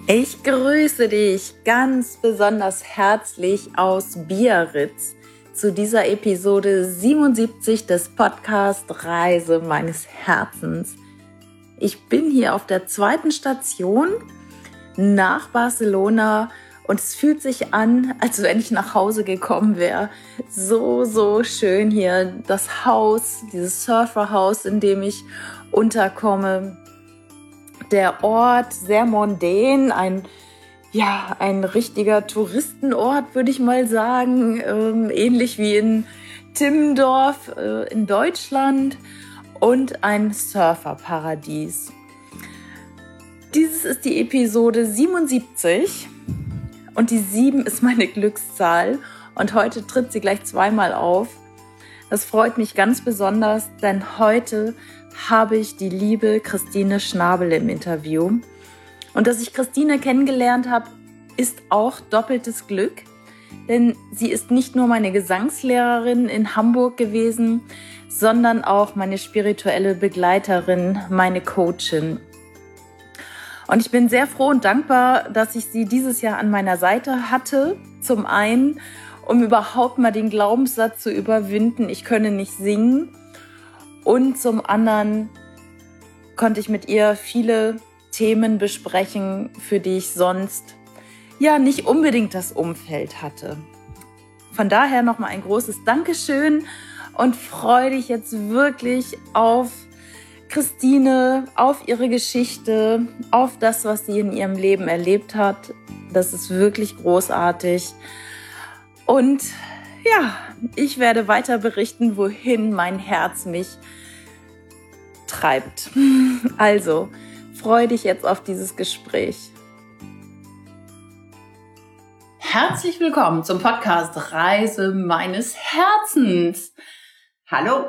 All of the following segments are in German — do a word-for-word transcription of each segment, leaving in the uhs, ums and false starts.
Ich grüße dich ganz besonders herzlich aus Biarritz zu dieser Episode siebenundsiebzig des Podcast Reise meines Herzens. Ich bin hier auf der zweiten Station nach Barcelona und es fühlt sich an, als wenn ich nach Hause gekommen wäre. So, so schön hier, das Haus, dieses Surferhaus, in dem ich unterkomme. Der Ort sehr mondän, ein, ja, ein richtiger Touristenort, würde ich mal sagen, ähm, ähnlich wie in Timmendorf äh, in Deutschland und ein Surferparadies. Dieses ist die Episode siebenundsiebzig und die sieben ist meine Glückszahl und heute tritt sie gleich zweimal auf. Das freut mich ganz besonders, denn heute habe ich die liebe Christine Schnabel im Interview. Und dass ich Christine kennengelernt habe, ist auch doppeltes Glück, denn sie ist nicht nur meine Gesangslehrerin in Hamburg gewesen, sondern auch meine spirituelle Begleiterin, meine Coachin. Und ich bin sehr froh und dankbar, dass ich sie dieses Jahr an meiner Seite hatte. Zum einen, um überhaupt mal den Glaubenssatz zu überwinden, ich könne nicht singen. Und zum anderen konnte ich mit ihr viele Themen besprechen, für die ich sonst ja nicht unbedingt das Umfeld hatte. Von daher nochmal ein großes Dankeschön und freue dich jetzt wirklich auf Christine, auf ihre Geschichte, auf das, was sie in ihrem Leben erlebt hat. Das ist wirklich großartig. Und ja, ich werde weiter berichten, wohin mein Herz mich treibt. Also, freue dich jetzt auf dieses Gespräch. Herzlich willkommen zum Podcast Reise meines Herzens. Hallo.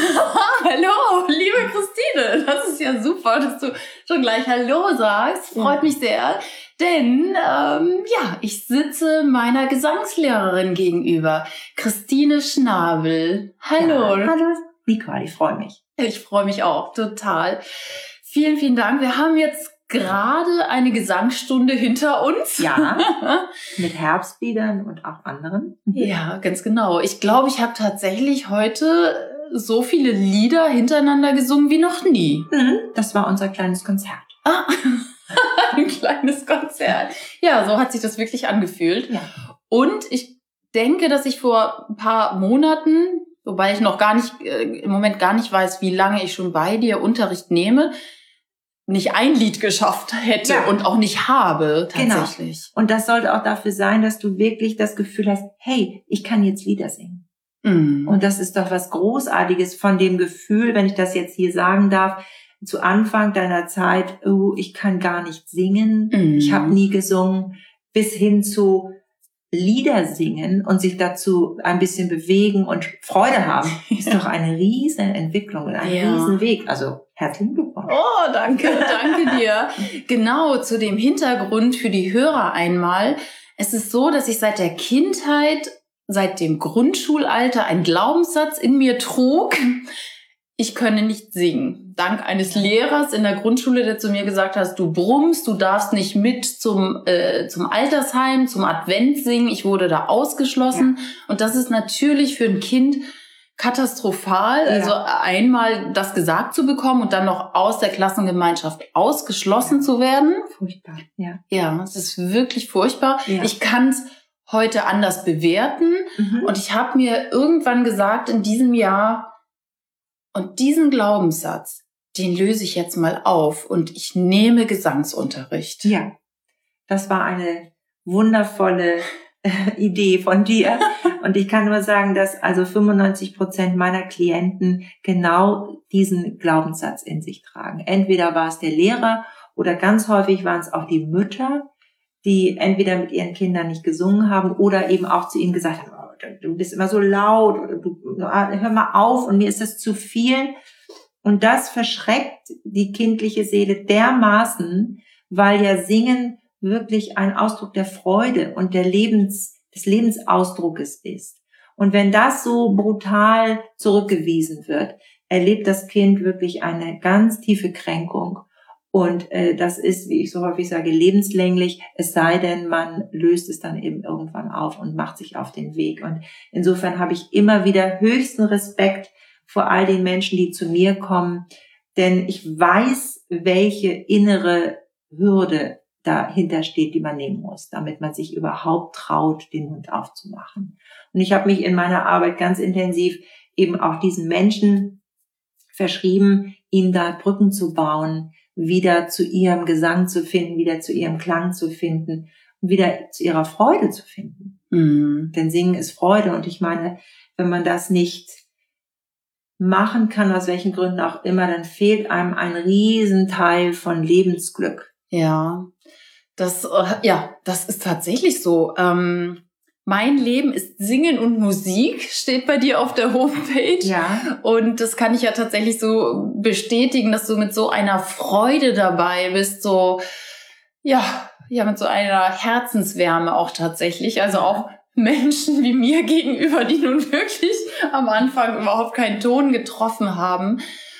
Hallo, liebe Christine. Das ist ja super, dass du schon gleich Hallo sagst. Freut ja. mich sehr. Denn, ähm, ja, ich sitze meiner Gesangslehrerin gegenüber, Christine Schnabel. Hallo. Ja, hallo, Nicole, ich freue mich. Ich freue mich auch, total. Vielen, vielen Dank. Wir haben jetzt gerade eine Gesangsstunde hinter uns. Ja, mit Herbstliedern und auch anderen. Ja, ganz genau. Ich glaube, ich habe tatsächlich heute so viele Lieder hintereinander gesungen wie noch nie. Das war unser kleines Konzert. Ah. Ein kleines Konzert. Ja, so hat sich das wirklich angefühlt. Ja. Und ich denke, dass ich vor ein paar Monaten, wobei ich noch gar nicht, äh, im Moment gar nicht weiß, wie lange ich schon bei dir Unterricht nehme, nicht ein Lied geschafft hätte ja. und auch nicht habe, tatsächlich. Genau. Und das sollte auch dafür sein, dass du wirklich das Gefühl hast, hey, ich kann jetzt Lieder singen. Mm. Und das ist doch was Großartiges von dem Gefühl, wenn ich das jetzt hier sagen darf, zu Anfang deiner Zeit, oh, ich kann gar nicht singen, mm. ich habe nie gesungen, bis hin zu Lieder singen und sich dazu ein bisschen bewegen und Freude haben, ist doch eine riesen Entwicklung und ein ja. riesen Weg. Also herzlichen Glückwunsch. Oh, danke, danke dir. Genau, zu dem Hintergrund für die Hörer einmal. Es ist so, dass ich seit der Kindheit, seit dem Grundschulalter einen Glaubenssatz in mir trug, ich könne nicht singen. Dank eines Lehrers in der Grundschule, der zu mir gesagt hat, du brummst, du darfst nicht mit zum äh, zum Altersheim, zum Advent singen. Ich wurde da ausgeschlossen. Ja. Und das ist natürlich für ein Kind katastrophal. Ja. Also einmal das gesagt zu bekommen und dann noch aus der Klassengemeinschaft ausgeschlossen ja. zu werden. Furchtbar, ja. Ja, es ist wirklich furchtbar. Ja. Ich kann es heute anders bewerten. Mhm. Und ich habe mir irgendwann gesagt, in diesem Jahr, und diesen Glaubenssatz, den löse ich jetzt mal auf und ich nehme Gesangsunterricht. Ja, das war eine wundervolle äh, Idee von dir. Und ich kann nur sagen, dass also fünfundneunzig Prozent meiner Klienten genau diesen Glaubenssatz in sich tragen. Entweder war es der Lehrer oder ganz häufig waren es auch die Mütter, die entweder mit ihren Kindern nicht gesungen haben oder eben auch zu ihnen gesagt haben, du bist immer so laut, oder du, hör mal auf und mir ist das zu viel. Und das verschreckt die kindliche Seele dermaßen, weil ja Singen wirklich ein Ausdruck der Freude und der Lebens, des Lebensausdruckes ist. Und wenn das so brutal zurückgewiesen wird, erlebt das Kind wirklich eine ganz tiefe Kränkung Und äh, das ist, wie ich so häufig sage, lebenslänglich, es sei denn, man löst es dann eben irgendwann auf und macht sich auf den Weg. Und insofern habe ich immer wieder höchsten Respekt vor all den Menschen, die zu mir kommen, denn ich weiß, welche innere Hürde dahinter steht, die man nehmen muss, damit man sich überhaupt traut, den Mund aufzumachen. Und ich habe mich in meiner Arbeit ganz intensiv eben auch diesen Menschen verschrieben, ihnen da Brücken zu bauen, wieder zu ihrem Gesang zu finden, wieder zu ihrem Klang zu finden und wieder zu ihrer Freude zu finden. Mhm. Denn Singen ist Freude und ich meine, wenn man das nicht machen kann, aus welchen Gründen auch immer, dann fehlt einem ein Riesenteil von Lebensglück. Ja, das, ja, das ist tatsächlich so. Ähm, mein Leben ist Singen und Musik, steht bei dir auf der Homepage. Ja. Und das kann ich ja tatsächlich so bestätigen, dass du mit so einer Freude dabei bist, so, ja, ja, mit so einer Herzenswärme auch tatsächlich. Also auch Menschen wie mir gegenüber, die nun wirklich am Anfang überhaupt keinen Ton getroffen haben.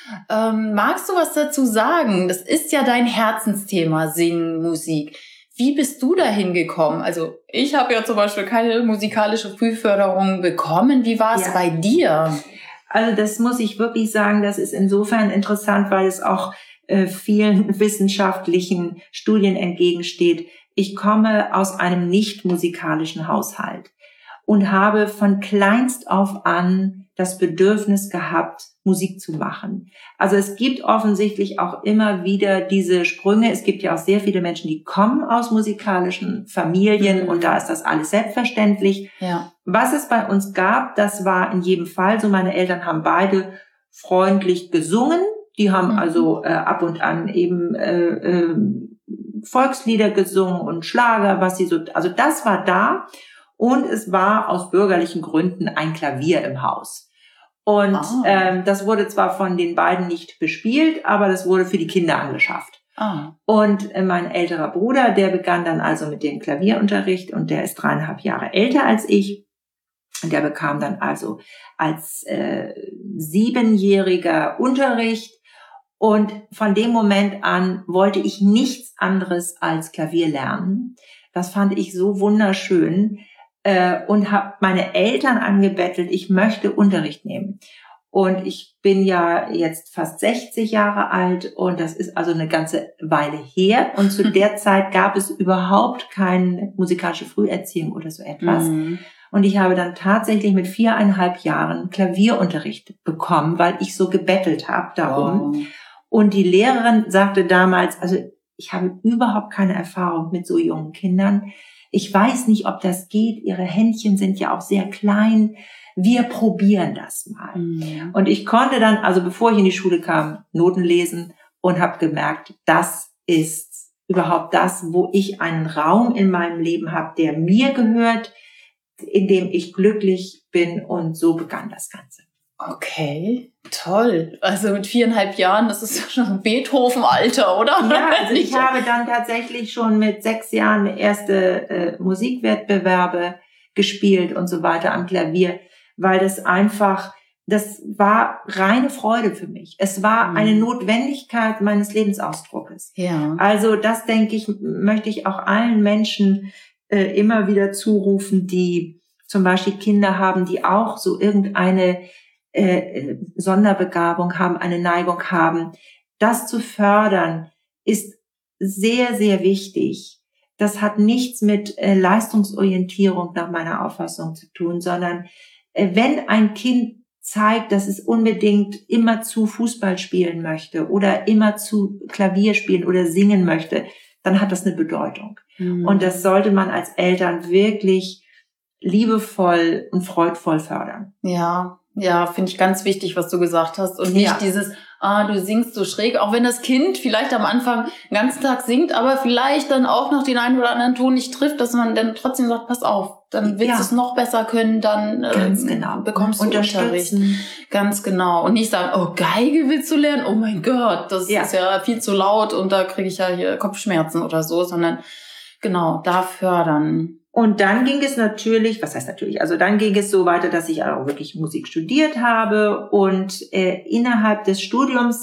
Ähm, magst du was dazu sagen? Das ist ja dein Herzensthema, Singen, Musik. Wie bist du dahin gekommen? Also ich habe ja zum Beispiel keine musikalische Frühförderung bekommen. Wie war es ja bei dir? Also das muss ich wirklich sagen, das ist insofern interessant, weil es auch äh, vielen wissenschaftlichen Studien entgegensteht. Ich komme aus einem nicht musikalischen Haushalt und habe von kleinst auf an das Bedürfnis gehabt, Musik zu machen. Also es gibt offensichtlich auch immer wieder diese Sprünge. Es gibt ja auch sehr viele Menschen, die kommen aus musikalischen Familien mhm. und da ist das alles selbstverständlich. Ja. Was es bei uns gab, das war in jedem Fall so. Meine Eltern haben beide freundlich gesungen. Die haben mhm. also äh, ab und an eben äh, äh, Volkslieder gesungen und Schlager, was sie so, also das war da. Und es war aus bürgerlichen Gründen ein Klavier im Haus. Und oh. ähm, das wurde zwar von den beiden nicht bespielt, aber das wurde für die Kinder angeschafft. Oh. Und äh, mein älterer Bruder, der begann dann also mit dem Klavierunterricht und der ist dreieinhalb Jahre älter als ich. Und der bekam dann also als äh, Siebenjähriger Unterricht. Und von dem Moment an wollte ich nichts anderes als Klavier lernen. Das fand ich so wunderschön. Und habe meine Eltern angebettelt, ich möchte Unterricht nehmen. Und ich bin ja jetzt fast sechzig Jahre alt und das ist also eine ganze Weile her. Und zu der Zeit gab es überhaupt keine musikalische Früherziehung oder so etwas. Mhm. Und ich habe dann tatsächlich mit viereinhalb Jahren Klavierunterricht bekommen, weil ich so gebettelt habe darum. Wow. Und die Lehrerin sagte damals, also ich habe überhaupt keine Erfahrung mit so jungen Kindern. Ich weiß nicht, ob das geht. Ihre Händchen sind ja auch sehr klein. Wir probieren das mal. Mhm. Und ich konnte dann, also bevor ich in die Schule kam, Noten lesen und habe gemerkt, das ist überhaupt das, wo ich einen Raum in meinem Leben habe, der mir gehört, in dem ich glücklich bin. Und so begann das Ganze. Okay, toll. Also mit viereinhalb Jahren, das ist ja schon ein Beethoven-Alter, oder? Ja, also ich habe dann tatsächlich schon mit sechs Jahren erste äh, Musikwettbewerbe gespielt und so weiter am Klavier, weil das einfach, das war reine Freude für mich. Es war mhm. eine Notwendigkeit meines Lebensausdruckes. Ja. Also das, denke ich, möchte ich auch allen Menschen äh, immer wieder zurufen, die zum Beispiel Kinder haben, die auch so irgendeine Äh, Sonderbegabung haben, eine Neigung haben. Das zu fördern ist sehr, sehr wichtig. Das hat nichts mit äh, Leistungsorientierung nach meiner Auffassung zu tun, sondern äh, wenn ein Kind zeigt, dass es unbedingt immer zu Fußball spielen möchte oder immer zu Klavier spielen oder singen möchte, dann hat das eine Bedeutung. Mhm. Und das sollte man als Eltern wirklich liebevoll und freudvoll fördern. Ja. Ja, finde ich ganz wichtig, was du gesagt hast. Und nicht ja. dieses, ah, du singst so schräg, auch wenn das Kind vielleicht am Anfang den ganzen Tag singt, aber vielleicht dann auch noch den einen oder anderen Ton nicht trifft, dass man dann trotzdem sagt, pass auf, dann willst ja. du es noch besser können, dann ganz äh, genau. bekommst du Unterricht. Ganz genau. Und nicht sagen, oh, Geige willst du lernen? Oh mein Gott, das ja. ist ja viel zu laut und da kriege ich ja hier Kopfschmerzen oder so, sondern genau, da fördern. Und dann ging es natürlich, was heißt natürlich, also dann ging es so weiter, dass ich auch wirklich Musik studiert habe und äh, innerhalb des Studiums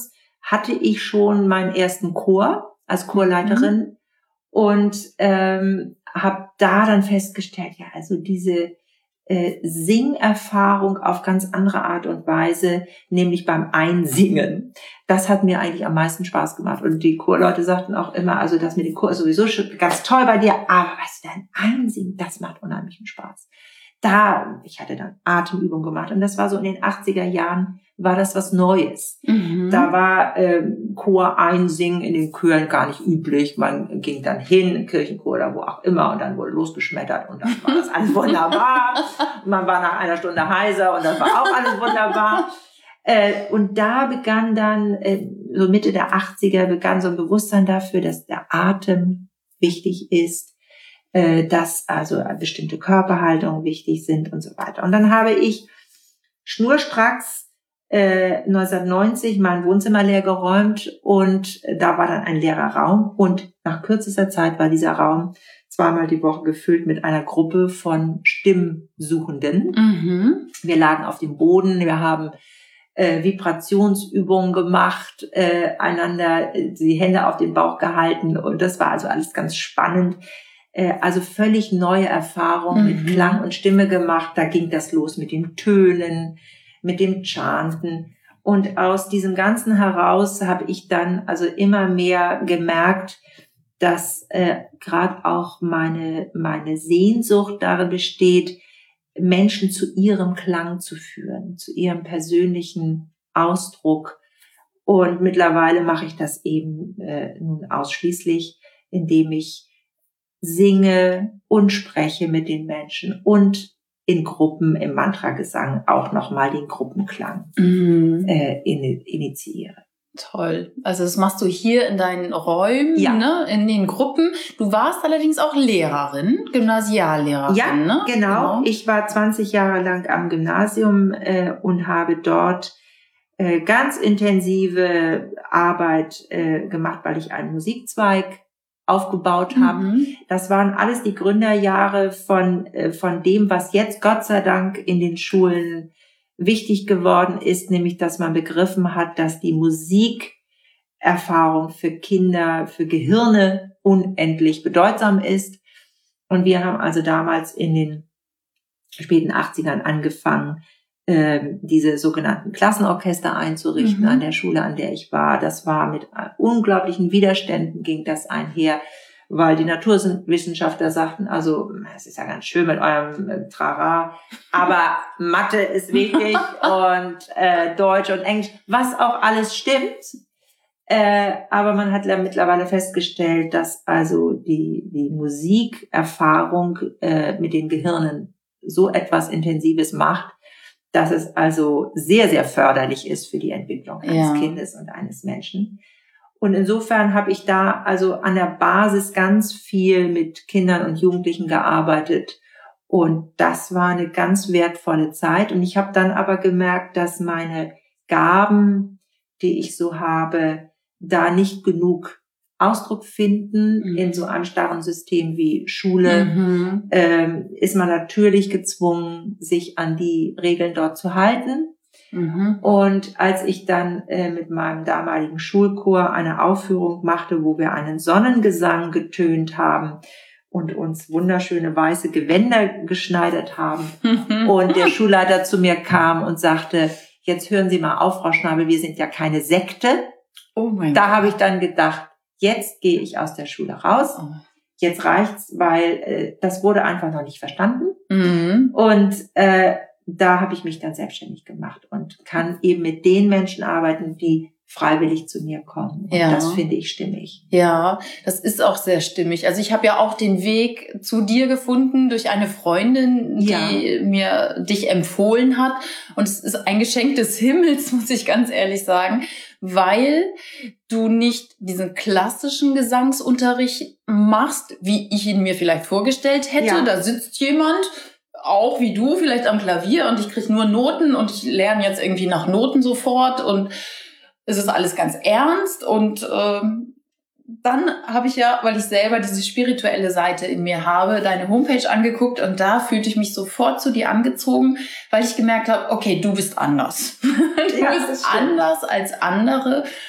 hatte ich schon meinen ersten Chor als Chorleiterin mhm. und ähm, habe da dann festgestellt, ja, also diese äh, Singerfahrung auf ganz andere Art und Weise, nämlich beim Einsingen. Das hat mir eigentlich am meisten Spaß gemacht. Und die Chorleute sagten auch immer, also das mit dem Chor ist sowieso schon ganz toll bei dir, aber weißt du, dein Einsingen, das macht unheimlichen Spaß. Da, ich hatte dann Atemübungen gemacht und das war so in den achtziger Jahren, war das was Neues. Mhm. Da war ähm, Chor einsingen in den Chören gar nicht üblich. Man ging dann hin, im Kirchenchor oder wo auch immer und dann wurde losgeschmettert und dann war das alles wunderbar. Und man war nach einer Stunde heiser und das war auch alles wunderbar. Äh, und da begann dann, äh, so Mitte der achtziger, begann so ein Bewusstsein dafür, dass der Atem wichtig ist, äh, dass also bestimmte Körperhaltungen wichtig sind und so weiter. Und dann habe ich schnurstracks äh, neunzehnhundertneunzig mein Wohnzimmer leer geräumt und da war dann ein leerer Raum und nach kürzester Zeit war dieser Raum zweimal die Woche gefüllt mit einer Gruppe von Stimmsuchenden. Mhm. Wir lagen auf dem Boden, wir haben äh, Vibrationsübungen gemacht, äh, einander äh, die Hände auf den Bauch gehalten und das war also alles ganz spannend. Äh, also völlig neue Erfahrungen mhm. mit Klang und Stimme gemacht. Da ging das los mit den Tönen, mit dem Chanten. Und aus diesem Ganzen heraus habe ich dann also immer mehr gemerkt, dass äh, gerade auch meine meine Sehnsucht darin besteht, Menschen zu ihrem Klang zu führen, zu ihrem persönlichen Ausdruck. Und mittlerweile mache ich das eben äh, nun ausschließlich, indem ich singe und spreche mit den Menschen und in Gruppen im Mantragesang auch nochmal den Gruppenklang mhm. äh, in, initiiere. Toll. Also das machst du hier in deinen Räumen, ja. ne, in den Gruppen. Du warst allerdings auch Lehrerin, Gymnasiallehrerin, ja, ne? Genau. genau. Ich war zwanzig Jahre lang am Gymnasium äh, und habe dort äh, ganz intensive Arbeit äh, gemacht, weil ich einen Musikzweig aufgebaut habe. Mhm. Das waren alles die Gründerjahre von äh, von dem, was jetzt Gott sei Dank in den Schulen wichtig geworden ist, nämlich dass man begriffen hat, dass die Musikerfahrung für Kinder, für Gehirne unendlich bedeutsam ist. Und wir haben also damals in den späten achtzigern angefangen, äh, diese sogenannten Klassenorchester einzurichten mhm. an der Schule, an der ich war. Das war mit unglaublichen Widerständen ging das einher, weil die Naturwissenschaftler sagten, also es ist ja ganz schön mit eurem äh, Trara, aber Mathe ist wichtig und äh, Deutsch und Englisch, was auch alles stimmt. Äh, aber man hat ja mittlerweile festgestellt, dass also die die Musikerfahrung äh, mit den Gehirnen so etwas Intensives macht, dass es also sehr, sehr förderlich ist für die Entwicklung eines ja. Kindes und eines Menschen. Und insofern habe ich da also an der Basis ganz viel mit Kindern und Jugendlichen gearbeitet. Und das war eine ganz wertvolle Zeit. Und ich habe dann aber gemerkt, dass meine Gaben, die ich so habe, da nicht genug Ausdruck finden. Mhm. In so einem starren System wie Schule mhm. ähm, ist man natürlich gezwungen, sich an die Regeln dort zu halten. Mhm. Und als ich dann äh, mit meinem damaligen Schulchor eine Aufführung machte, wo wir einen Sonnengesang getönt haben und uns wunderschöne weiße Gewänder geschneidert haben mhm. und der Schulleiter zu mir kam und sagte, jetzt hören Sie mal auf, Frau Schnabel, wir sind ja keine Sekte. Oh mein da habe ich dann gedacht, jetzt gehe ich aus der Schule raus. Oh. Jetzt reicht's, weil äh, das wurde einfach noch nicht verstanden. Mhm. Und äh, da habe ich mich dann selbstständig gemacht und kann eben mit den Menschen arbeiten, die freiwillig zu mir kommen. Und ja. das finde ich stimmig. Ja, das ist auch sehr stimmig. Also ich habe ja auch den Weg zu dir gefunden durch eine Freundin, die ja. mir dich empfohlen hat. Und es ist ein Geschenk des Himmels, muss ich ganz ehrlich sagen, weil du nicht diesen klassischen Gesangsunterricht machst, wie ich ihn mir vielleicht vorgestellt hätte. Ja. Da sitzt jemand, auch wie du, vielleicht am Klavier und ich kriege nur Noten und ich lerne jetzt irgendwie nach Noten sofort und es ist alles ganz ernst. Und ähm, dann habe ich ja, weil ich selber diese spirituelle Seite in mir habe, deine Homepage angeguckt und da fühlte ich mich sofort zu dir angezogen, weil ich gemerkt habe, okay, du bist anders. Du ja, bist anders als andere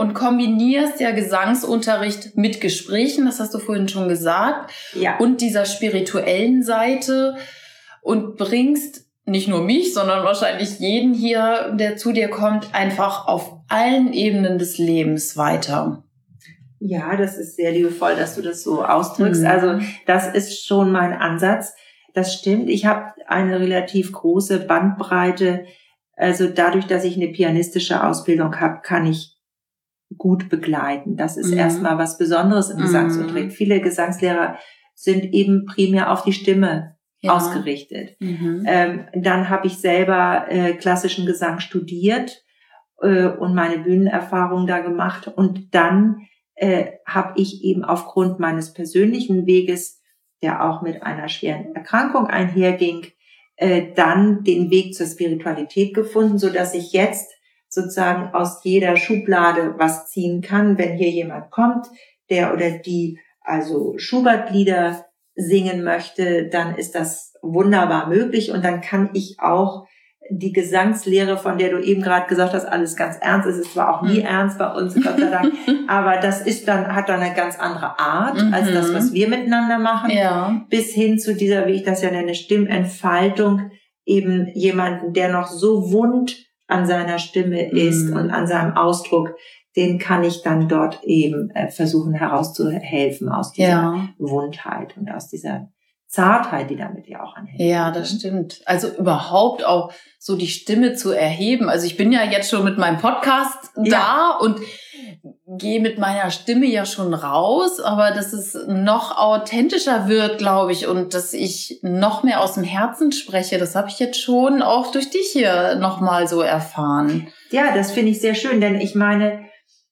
und kombinierst ja Gesangsunterricht mit Gesprächen, das hast du vorhin schon gesagt, ja. und dieser spirituellen Seite und bringst nicht nur mich, sondern wahrscheinlich jeden hier, der zu dir kommt, einfach auf allen Ebenen des Lebens weiter. Ja, das ist sehr liebevoll, dass du das so ausdrückst. Mhm. Also das ist schon mein Ansatz. Das stimmt. Ich habe eine relativ große Bandbreite. Also dadurch, dass ich eine pianistische Ausbildung habe, kann ich gut begleiten. Das ist Mhm. erstmal was Besonderes im Mhm. Gesangsunterricht. Viele Gesangslehrer sind eben primär auf die Stimme ja. ausgerichtet. Mhm. Ähm, dann habe ich selber äh, klassischen Gesang studiert äh, und meine Bühnenerfahrung da gemacht. Und dann äh, habe ich eben aufgrund meines persönlichen Weges, der auch mit einer schweren Erkrankung einherging, äh, dann den Weg zur Spiritualität gefunden, so dass ich jetzt sozusagen aus jeder Schublade was ziehen kann, wenn hier jemand kommt, der oder die also Schubert-Lieder singen möchte, dann ist das wunderbar möglich und dann kann ich auch die Gesangslehre, von der du eben gerade gesagt hast, alles ganz ernst, es ist zwar auch nie mhm. ernst bei uns, Gott sei Dank, aber das ist dann, hat dann eine ganz andere Art mhm. als das, was wir miteinander machen, ja. bis hin zu dieser, wie ich das ja nenne, Stimmentfaltung, eben jemanden, der noch so wund an seiner Stimme ist mhm. und an seinem Ausdruck, den kann ich dann dort eben äh, versuchen herauszuhelfen aus dieser ja. Wundheit und aus dieser Zartheit, die damit ja auch anhängt. Ja, das stimmt. Also überhaupt auch so die Stimme zu erheben. Also ich bin ja jetzt schon mit meinem Podcast ja. da und gehe mit meiner Stimme ja schon raus, aber dass es noch authentischer wird, glaube ich, und dass ich noch mehr aus dem Herzen spreche, das habe ich jetzt schon auch durch dich hier nochmal so erfahren. Ja, das finde ich sehr schön, denn ich meine,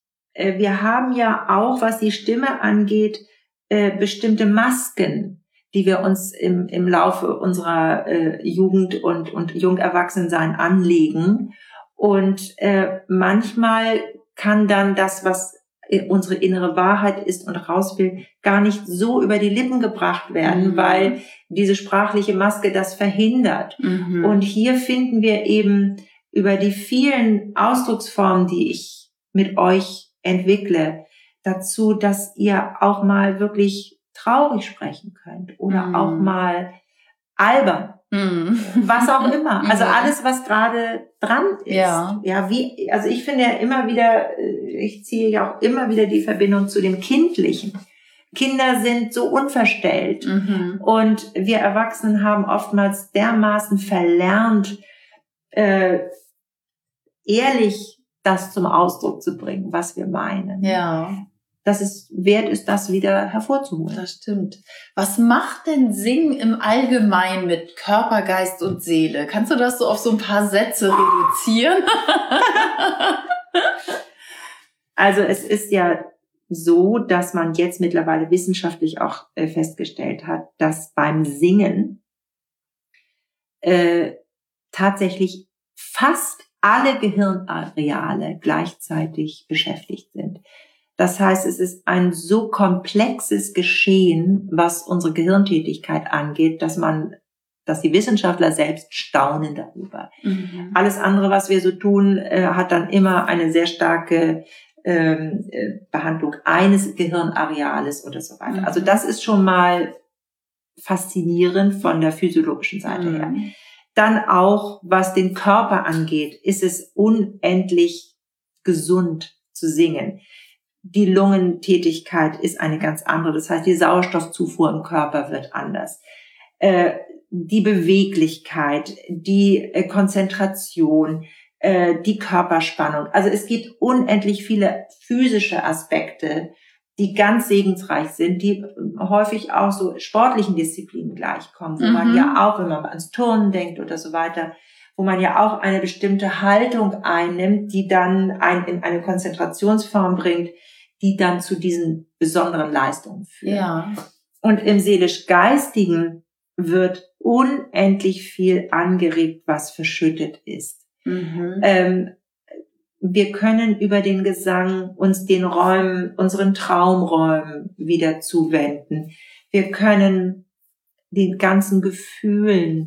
wir haben ja auch, was die Stimme angeht, bestimmte Masken, die wir uns im, im Laufe unserer äh, Jugend und, und Jungerwachsensein anlegen. Und äh, manchmal kann dann das, was unsere innere Wahrheit ist und raus will, gar nicht so über die Lippen gebracht werden, mhm. weil diese sprachliche Maske das verhindert. Mhm. Und hier finden wir eben über die vielen Ausdrucksformen, die ich mit euch entwickle, dazu, dass ihr auch mal wirklich traurig sprechen könnt oder mm. auch mal albern, mm. was auch immer. Also alles, was gerade dran ist. Ja. ja, wie, also ich finde ja immer wieder, ich ziehe ja auch immer wieder die Verbindung zu dem Kindlichen. Kinder sind so unverstellt mm-hmm. und wir Erwachsenen haben oftmals dermaßen verlernt, äh, ehrlich das zum Ausdruck zu bringen, was wir meinen. Ja. Dass es wert ist, das wieder hervorzuholen. Das stimmt. Was macht denn Singen im Allgemeinen mit Körper, Geist und Seele? Kannst du das so auf so ein paar Sätze reduzieren? Also es ist ja so, dass man jetzt mittlerweile wissenschaftlich auch äh, festgestellt hat, dass beim Singen äh, tatsächlich fast alle Gehirnareale gleichzeitig beschäftigt sind. Das heißt, es ist ein so komplexes Geschehen, was unsere Gehirntätigkeit angeht, dass man, dass die Wissenschaftler selbst staunen darüber. Mhm. Alles andere, was wir so tun, äh, hat dann immer eine sehr starke ähm, äh, Behandlung eines Gehirnareales oder so weiter. Mhm. Also das ist schon mal faszinierend von der physiologischen Seite mhm. her. Dann auch, was den Körper angeht, ist es unendlich gesund zu singen. Die Lungentätigkeit ist eine ganz andere. Das heißt, die Sauerstoffzufuhr im Körper wird anders. Äh, die Beweglichkeit, die äh, Konzentration, äh, die Körperspannung. Also es gibt unendlich viele physische Aspekte, die ganz segensreich sind, die häufig auch so sportlichen Disziplinen gleichkommen, wo mhm. man ja auch, wenn man ans Turnen denkt oder so weiter, wo man ja auch eine bestimmte Haltung einnimmt, die dann einen in eine Konzentrationsform bringt, die dann zu diesen besonderen Leistungen führt. Ja. Und im seelisch-geistigen wird unendlich viel angeregt, was verschüttet ist. Mhm. Ähm, wir können über den Gesang uns den Räumen, unseren Traumräumen wieder zuwenden. Wir können den ganzen Gefühlen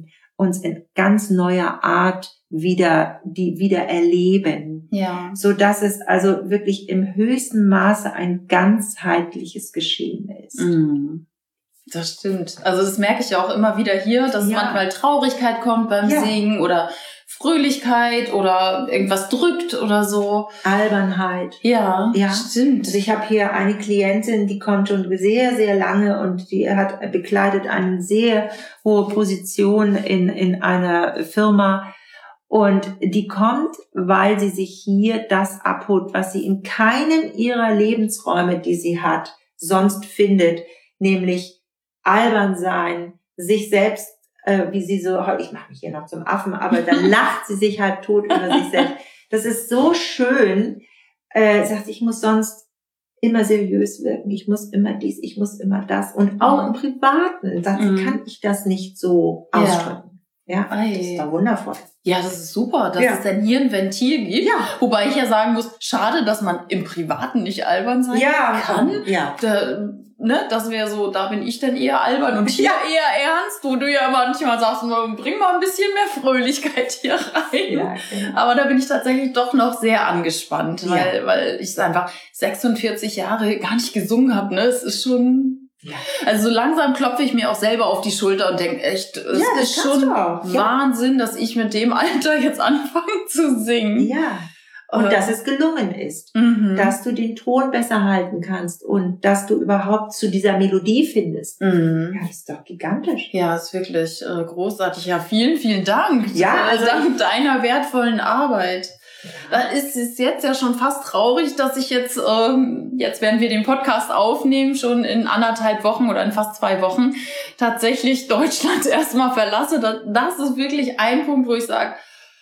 uns in ganz neuer Art wieder, die wieder erleben. Ja. So dass es also wirklich im höchsten Maße ein ganzheitliches Geschehen ist. Mhm. Das stimmt. Also das merke ich ja auch immer wieder hier, dass Ja. manchmal Traurigkeit kommt beim Ja. Singen oder Fröhlichkeit oder irgendwas drückt oder so. Albernheit. Ja, Ja. stimmt. Also ich habe hier eine Klientin, die kommt schon sehr, sehr lange und die hat bekleidet eine sehr hohe Position in, in einer Firma. Und die kommt, weil sie sich hier das abholt, was sie in keinem ihrer Lebensräume, die sie hat, sonst findet, nämlich albern sein, sich selbst, äh, wie sie so, ich mache mich hier noch zum Affen, aber dann lacht sie sich halt tot über sich selbst. Das ist so schön. Äh, sagt, ich muss sonst immer seriös wirken, ich muss immer dies, ich muss immer das. Und auch im Privaten, sagt Mhm. sie, kann ich das nicht so Ja. ausdrücken. Ja, Ei. das ist doch wundervoll. Ja, das ist super, dass Ja. es dann hier ein Ventil gibt. Ja. Wobei ich ja sagen muss, schade, dass man im Privaten nicht albern sein Ja, kann. ja. Da, ne, das wäre so, da bin ich dann eher albern und hier Ja. eher ernst, wo du ja manchmal sagst, bring mal ein bisschen mehr Fröhlichkeit hier rein. Ja, genau. Aber da bin ich tatsächlich doch noch sehr angespannt, Ja. weil, weil ich einfach sechsundvierzig Jahre gar nicht gesungen habe. Ne? Es ist schon... Ja. Also so langsam klopfe ich mir auch selber auf die Schulter und denke echt, es Ja, das ist kannst schon du auch. Ja. Wahnsinn, dass ich mit dem Alter jetzt anfange zu singen. Ja. Und Äh, dass es gelungen ist. mhm. Dass du den Ton besser halten kannst und dass du überhaupt zu dieser Melodie findest. Mhm. Ja, das ist doch gigantisch. Ja, ist wirklich äh, großartig. Ja, vielen, vielen Dank. Ja, äh, also dank deiner wertvollen Arbeit. Da ist es jetzt ja schon fast traurig, dass ich jetzt, ähm, jetzt werden wir den Podcast aufnehmen, schon in anderthalb Wochen oder in fast zwei Wochen tatsächlich Deutschland erstmal verlasse. Das, das ist wirklich ein Punkt, wo ich sage,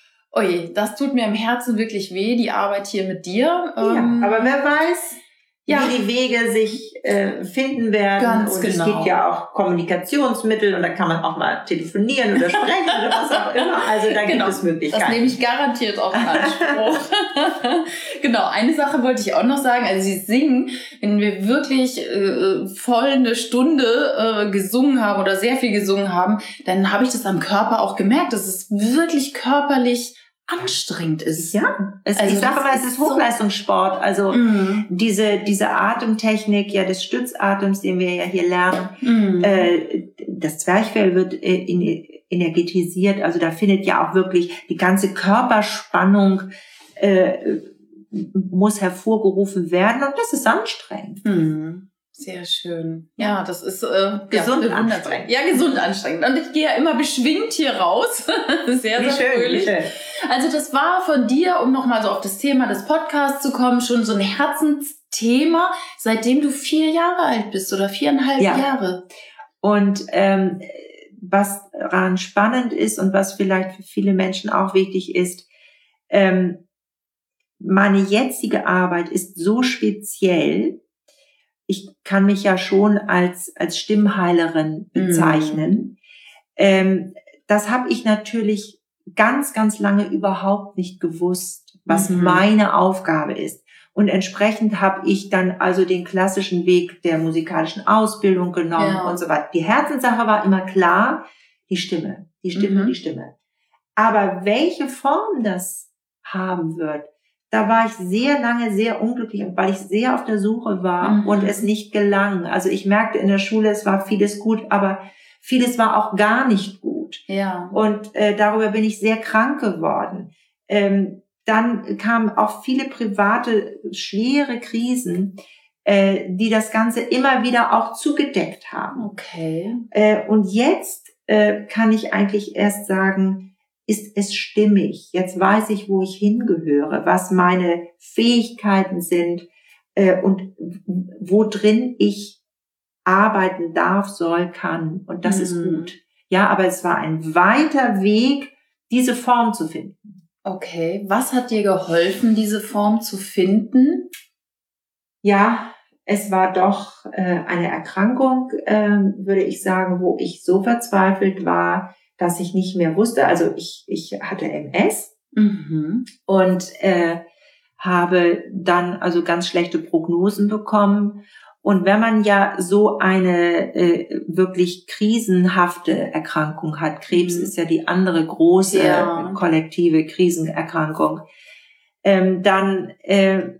oje, das tut mir im Herzen wirklich weh, die Arbeit hier mit dir. Ähm, Ja, aber wer weiß, ja. wie die Wege sich äh, finden werden. Ganz und genau. es gibt ja auch Kommunikationsmittel und da kann man auch mal telefonieren oder sprechen oder was auch immer. Also da Genau. gibt es Möglichkeiten. Das nehme ich garantiert auch in Anspruch. Genau, eine Sache wollte ich auch noch sagen. Also Sie singen, wenn wir wirklich äh, voll eine Stunde äh, gesungen haben oder sehr viel gesungen haben, dann habe ich das am Körper auch gemerkt, dass es wirklich körperlich anstrengend ist. Ja, es, Also ich sage das mal, es ist ist so- Hochleistungssport. Also Mhm. diese diese Atemtechnik, ja des Stützatems, den wir ja hier lernen, Mhm. äh, das Zwerchfell wird äh, in, energetisiert. Also da findet ja auch wirklich die ganze Körperspannung äh, muss hervorgerufen werden und das ist anstrengend. Mhm. Sehr schön. Ja, das ist äh, Gesund ja, anstrengend. Ja, gesund anstrengend. Und ich gehe ja immer beschwingt hier raus. Sehr, sehr fröhlich. schön. Also das war von dir, um nochmal so auf das Thema des Podcasts zu kommen, schon so ein Herzensthema, seitdem du vier Jahre alt bist oder viereinhalb Ja. Jahre. Und ähm, was daran spannend ist und was vielleicht für viele Menschen auch wichtig ist, ähm, meine jetzige Arbeit ist so speziell. Ich kann mich ja schon als als Stimmheilerin bezeichnen. Mhm. Ähm, das habe ich natürlich ganz, ganz lange überhaupt nicht gewusst, was Mhm. meine Aufgabe ist. Und entsprechend habe ich dann also den klassischen Weg der musikalischen Ausbildung genommen Ja. und so weiter. Die Herzenssache war immer klar, die Stimme, die Stimme, Mhm. die Stimme. Aber welche Form das haben wird, da war ich sehr lange sehr unglücklich, weil ich sehr auf der Suche war Mhm. und es nicht gelang. Also ich merkte in der Schule, es war vieles gut, aber vieles war auch gar nicht gut. Ja. Und äh, darüber bin ich sehr krank geworden. Ähm, dann kamen auch viele private, schwere Krisen, äh, die das Ganze immer wieder auch zugedeckt haben. Okay. Äh, und jetzt äh, kann ich eigentlich erst sagen, ist es stimmig. Jetzt weiß ich, wo ich hingehöre, was meine Fähigkeiten sind äh, und wo drin ich arbeiten darf, soll, kann. Und das Mhm. ist gut. Ja, aber es war ein weiter Weg, diese Form zu finden. Okay. Was hat dir geholfen, diese Form zu finden? Ja, es war doch äh, eine Erkrankung, äh, würde ich sagen, wo ich so verzweifelt war, dass ich nicht mehr wusste. Also ich, ich hatte M S Mhm. und äh, habe dann also ganz schlechte Prognosen bekommen Und wenn man ja so eine äh, wirklich krisenhafte Erkrankung hat, Krebs mhm. ist ja die andere große ja. kollektive Krisenerkrankung, ähm, dann äh,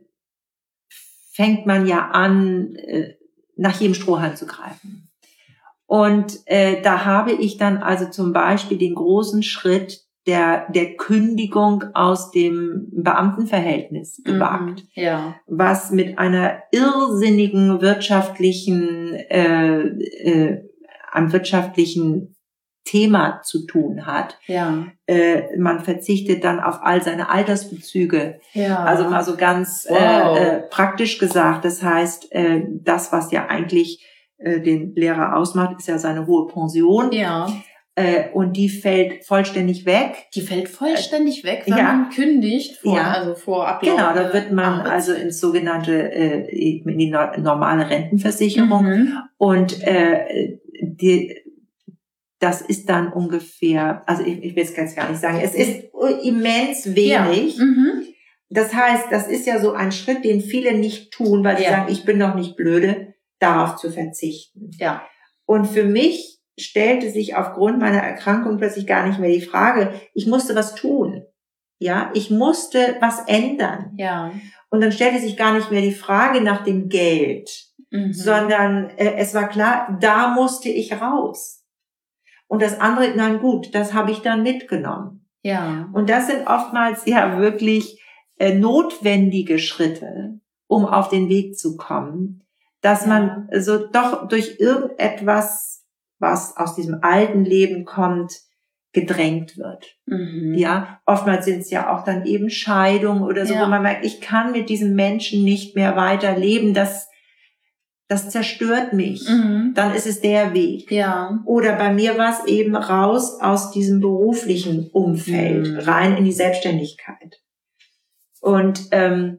fängt man ja an, äh, nach jedem Strohhalm zu greifen. Und äh, da habe ich dann also zum Beispiel den großen Schritt der der Kündigung aus dem Beamtenverhältnis gewagt, mhm, ja. was mit einer irrsinnigen wirtschaftlichen, äh, äh, am wirtschaftlichen Thema zu tun hat. Ja. Äh, man verzichtet dann auf all seine Altersbezüge. Ja. Also mal so ganz wow. äh, äh, praktisch gesagt. Das heißt, äh, das, was ja eigentlich äh, den Lehrer ausmacht, ist ja seine hohe Pension. Ja. Äh, und die fällt vollständig weg. Die fällt vollständig weg, wenn ja. man kündigt, vor, ja. also vor Ablauf. Genau, da wird man also ins sogenannte, äh, in die no- normale Rentenversicherung. Mhm. Und äh, die, das ist dann ungefähr, also ich, ich will es ganz gar nicht sagen, es ist immens wenig. Ja. Mhm. Das heißt, das ist ja so ein Schritt, den viele nicht tun, weil sie ja. sagen, ich bin doch nicht blöde, darauf zu verzichten. Ja. Und für mich stellte sich aufgrund meiner Erkrankung plötzlich gar nicht mehr die Frage, ich musste was tun. Ja, ich musste was ändern. Ja. Und dann stellte sich gar nicht mehr die Frage nach dem Geld, mhm. sondern äh, es war klar, da musste ich raus. Und das andere, nein gut, das habe ich dann mitgenommen. Ja. Und das sind oftmals ja wirklich äh, notwendige Schritte, um auf den Weg zu kommen, dass ja. man so doch durch irgendetwas, was aus diesem alten Leben kommt, gedrängt wird. Mhm. Ja, oftmals sind es ja auch dann eben Scheidungen oder so, ja. wo man merkt, ich kann mit diesem Menschen nicht mehr weiterleben, das, das zerstört mich. Mhm. Dann ist es der Weg. Ja. Oder bei mir war es eben raus aus diesem beruflichen Umfeld, mhm. rein in die Selbstständigkeit. Und ähm,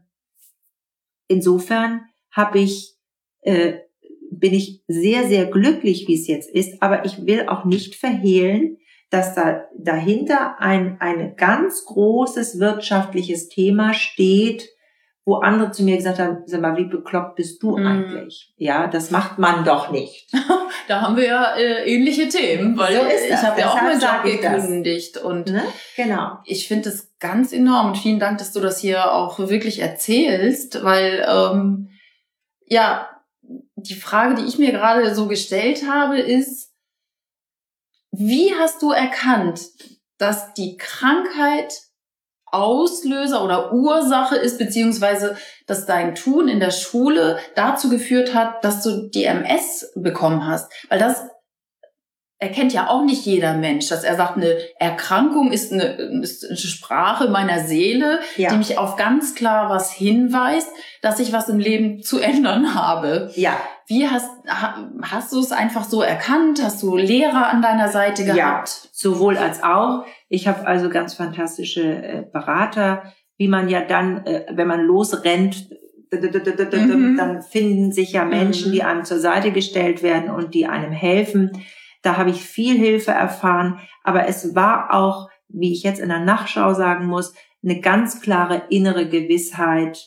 insofern habe ich äh, bin ich sehr, sehr glücklich, wie es jetzt ist, aber ich will auch nicht verhehlen, dass da dahinter ein, ein ganz großes wirtschaftliches Thema steht, wo andere zu mir gesagt haben, sag mal, wie bekloppt bist du mm. eigentlich? Ja, das macht man doch nicht. Da haben wir ja äh, ähnliche Themen, weil so ist ich habe ja auch meinen Job gekündigt das. und ne? Genau. Ich finde das ganz enorm und vielen Dank, dass du das hier auch wirklich erzählst, weil ähm, ja, die Frage, die ich mir gerade so gestellt habe, ist, wie hast du erkannt, dass die Krankheit Auslöser oder Ursache ist, beziehungsweise dass dein Tun in der Schule dazu geführt hat, dass du die M S bekommen hast? Weil das erkennt ja auch nicht jeder Mensch, dass er sagt, eine Erkrankung ist eine, ist eine Sprache meiner Seele, ja. die mich auf ganz klar was hinweist, dass ich was im Leben zu ändern habe. Ja. Wie hast, hast du es einfach so erkannt? Hast du Lehrer an deiner Seite gehabt? Ja, sowohl als auch. Ich habe also ganz fantastische äh, Berater, wie man ja dann, äh, wenn man losrennt, mhm. dann finden sich ja Menschen, mhm. die einem zur Seite gestellt werden und die einem helfen. Da habe ich viel Hilfe erfahren, aber es war auch, wie ich jetzt in der Nachschau sagen muss, eine ganz klare innere Gewissheit,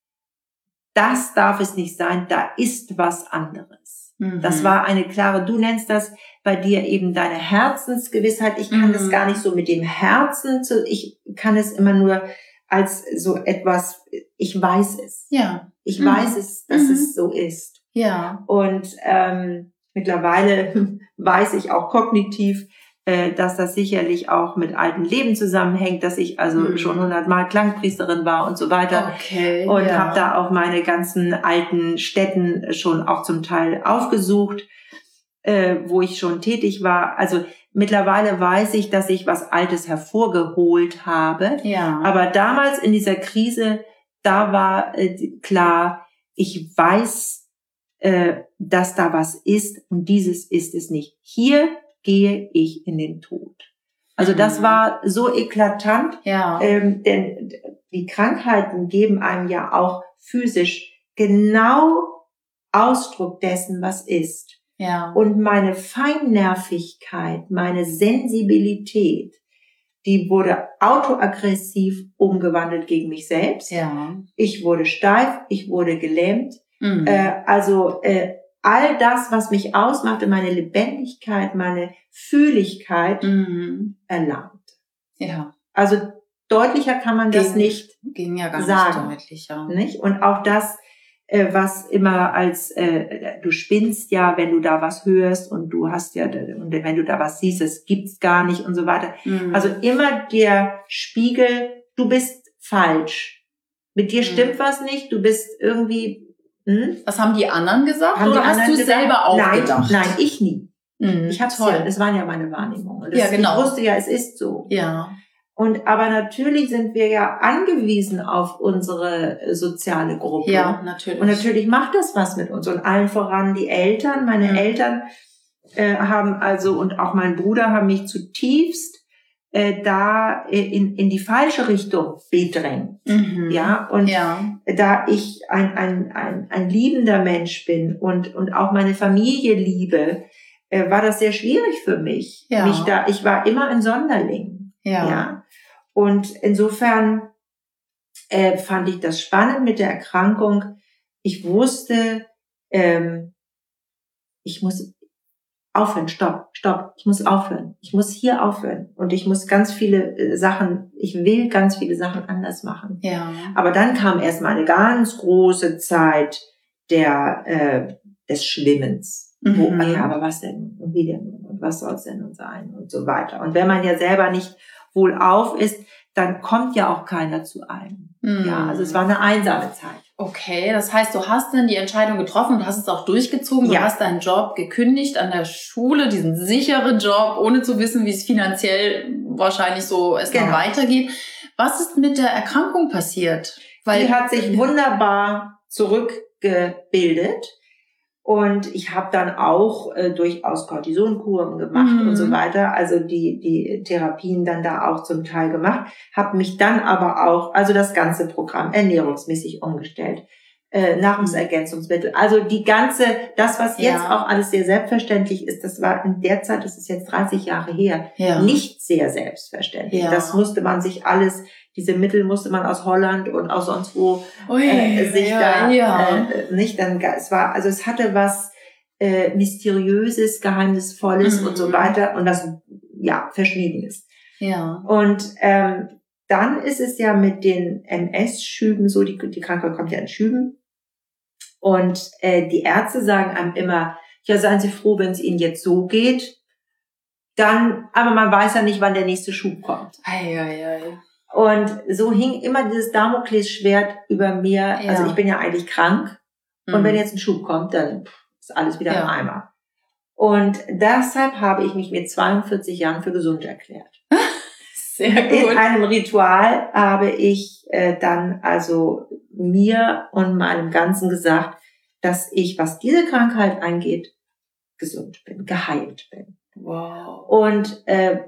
das darf es nicht sein, da ist was anderes. Mhm. Das war eine klare, du nennst das bei dir eben deine Herzensgewissheit. Ich kann mhm. das gar nicht so mit dem Herzen, zu, ich kann es immer nur als so etwas, ich weiß es. Ja. Ich mhm. weiß es, dass mhm. es so ist. Ja. Und ähm, mittlerweile weiß ich auch kognitiv, äh, dass das sicherlich auch mit alten Leben zusammenhängt, dass ich also mhm. schon hundertmal Klangpriesterin war und so weiter. Okay, und ja. habe da auch meine ganzen alten Stätten schon auch zum Teil aufgesucht, äh, wo ich schon tätig war. Also mittlerweile weiß ich, dass ich was Altes hervorgeholt habe. Ja. Aber damals in dieser Krise, da war äh, klar, ich weiß, äh, dass da was ist und dieses ist es nicht. Hier gehe ich in den Tod. Also das war so eklatant, ja. ähm, denn die Krankheiten geben einem ja auch physisch genau Ausdruck dessen, was ist. Ja. Und meine Feinnervigkeit, meine Sensibilität, die wurde autoaggressiv umgewandelt gegen mich selbst. Ja. Ich wurde steif, ich wurde gelähmt. Mhm. Äh, also äh, all das, was mich ausmachte, meine Lebendigkeit, meine Fühligkeit, mhm. erlangt. Ja. Also deutlicher kann man das ging, nicht ging ja gar sagen. Nicht deutlicher. Nicht? Und auch das, äh, was immer als, äh, du spinnst ja, wenn du da was hörst und du hast ja, und wenn du da was siehst, es gibt's gar nicht und so weiter. Mhm. Also immer der Spiegel, du bist falsch. Mit dir mhm. stimmt was nicht, du bist irgendwie... Hm? Was haben die anderen gesagt haben oder hast du es selber auch nein, gedacht? Nein, ich nie. Mhm, ich hab's toll. ja, das waren ja meine Wahrnehmungen. Das, ja, genau. Ich wusste ja, es ist so. Ja. Und aber natürlich sind wir ja angewiesen auf unsere soziale Gruppe. Ja, natürlich. Und natürlich macht das was mit uns. Und allen voran die Eltern. Meine mhm. Eltern äh, haben also, und auch mein Bruder haben mich zutiefst äh, da in, in die falsche Richtung bedrängt. Mhm. Ja, und ja. da ich ein, ein, ein, ein liebender Mensch bin und, und auch meine Familie liebe, äh, war das sehr schwierig für mich. Ja. mich da, ich war immer ein Sonderling. Ja. ja. Und insofern äh, fand ich das spannend mit der Erkrankung. Ich wusste, ähm, ich muss aufhören, stopp, stopp, ich muss aufhören. Ich muss hier aufhören. Und ich muss ganz viele äh, Sachen, ich will ganz viele Sachen anders machen. Ja. Aber dann kam erstmal eine ganz große Zeit der äh, des Schwimmens. Mhm. Wo, ja, aber was denn? Und wie denn? Und was soll es denn nun sein? Und so weiter. Und wenn man ja selber nicht wohlauf ist, dann kommt ja auch keiner zu einem. Mm. Ja, also es war eine einsame Zeit. Okay, das heißt, du hast dann die Entscheidung getroffen und hast es auch durchgezogen. Ja. Du hast deinen Job gekündigt an der Schule, diesen sicheren Job, ohne zu wissen, wie es finanziell wahrscheinlich so erstmal genau. weitergeht. Was ist mit der Erkrankung passiert? Weil die hat sich wunderbar zurückgebildet. Und ich habe dann auch äh, durchaus Cortisonkuren gemacht mhm. und so weiter, also die die Therapien dann da auch zum Teil gemacht, habe mich dann aber auch, also das ganze Programm ernährungsmäßig umgestellt, äh, Nahrungsergänzungsmittel, also die ganze, das was jetzt ja. auch alles sehr selbstverständlich ist, das war in der Zeit, das ist jetzt dreißig Jahre her, ja. nicht sehr selbstverständlich. Ja. Das musste man sich alles, diese Mittel musste man aus Holland und aus sonst wo Ui, äh, sich ja, da ja. Äh, nicht dann es war also es hatte was äh, mysteriöses, geheimnisvolles mhm. und so weiter und das ja verschwiegenes. Ja. Und ähm, dann ist es ja mit den M S-Schüben so, die die Krankheit kommt ja in Schüben und äh, die Ärzte sagen einem immer, ja, seien Sie froh, wenn es Ihnen jetzt so geht. Dann, aber man weiß ja nicht, wann der nächste Schub kommt. Ei, ei, ei. Und so hing immer dieses Damoklesschwert über mir. Ja. Also ich bin ja eigentlich krank. Mhm. Und wenn jetzt ein Schub kommt, dann ist alles wieder ja. im Eimer. Und deshalb habe ich mich mit zweiundvierzig Jahren für gesund erklärt. Sehr gut. In einem Ritual habe ich äh, dann also mir und meinem Ganzen gesagt, dass ich, was diese Krankheit angeht, gesund bin, geheilt bin. Wow. Und äh,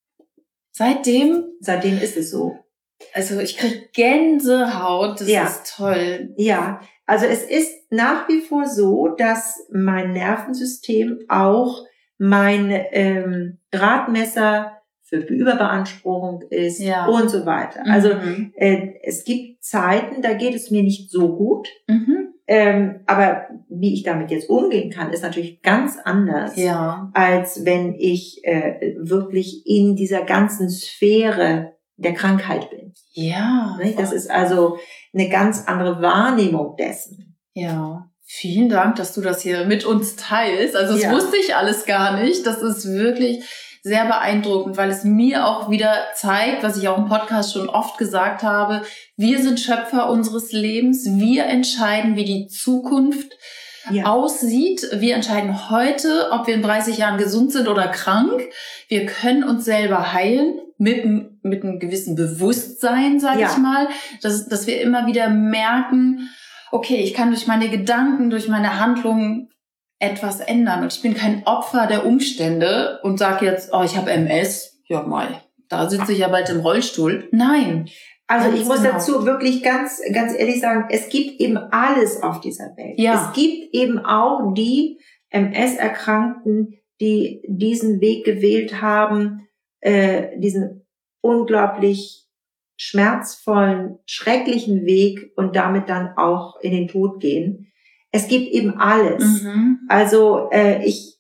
Seitdem? Seitdem ist es so. Also ich krieg Gänsehaut, das ja. ist toll. Ja, also es ist nach wie vor so, dass mein Nervensystem auch mein ähm, Gradmesser für Überbeanspruchung ist ja. und so weiter. Mhm. Also äh, es gibt Zeiten, da geht es mir nicht so gut. Mhm. Ähm, aber wie ich damit jetzt umgehen kann, ist natürlich ganz anders, ja. als wenn ich äh, wirklich in dieser ganzen Sphäre der Krankheit bin. Ja. Das ist also eine ganz andere Wahrnehmung dessen. Ja. Vielen Dank, dass du das hier mit uns teilst. Also das ja. wusste ich alles gar nicht. Das ist wirklich sehr beeindruckend, weil es mir auch wieder zeigt, was ich auch im Podcast schon oft gesagt habe, wir sind Schöpfer unseres Lebens, wir entscheiden, wie die Zukunft ja. aussieht, wir entscheiden heute, ob wir in dreißig Jahren gesund sind oder krank, wir können uns selber heilen, mit, mit einem gewissen Bewusstsein, sage ja. ich mal, dass, dass wir immer wieder merken, okay, ich kann durch meine Gedanken, durch meine Handlungen etwas ändern. Und ich bin kein Opfer der Umstände und sage jetzt, oh, ich habe M S. Ja, mal, da sitze ich ja bald im Rollstuhl. Nein. Also ich muss genau. dazu wirklich ganz, ganz ehrlich sagen, es gibt eben alles auf dieser Welt. Ja. Es gibt eben auch die M S-Erkrankten, die diesen Weg gewählt haben, äh, diesen unglaublich schmerzvollen, schrecklichen Weg und damit dann auch in den Tod gehen. Es gibt eben alles. Mhm. Also äh, ich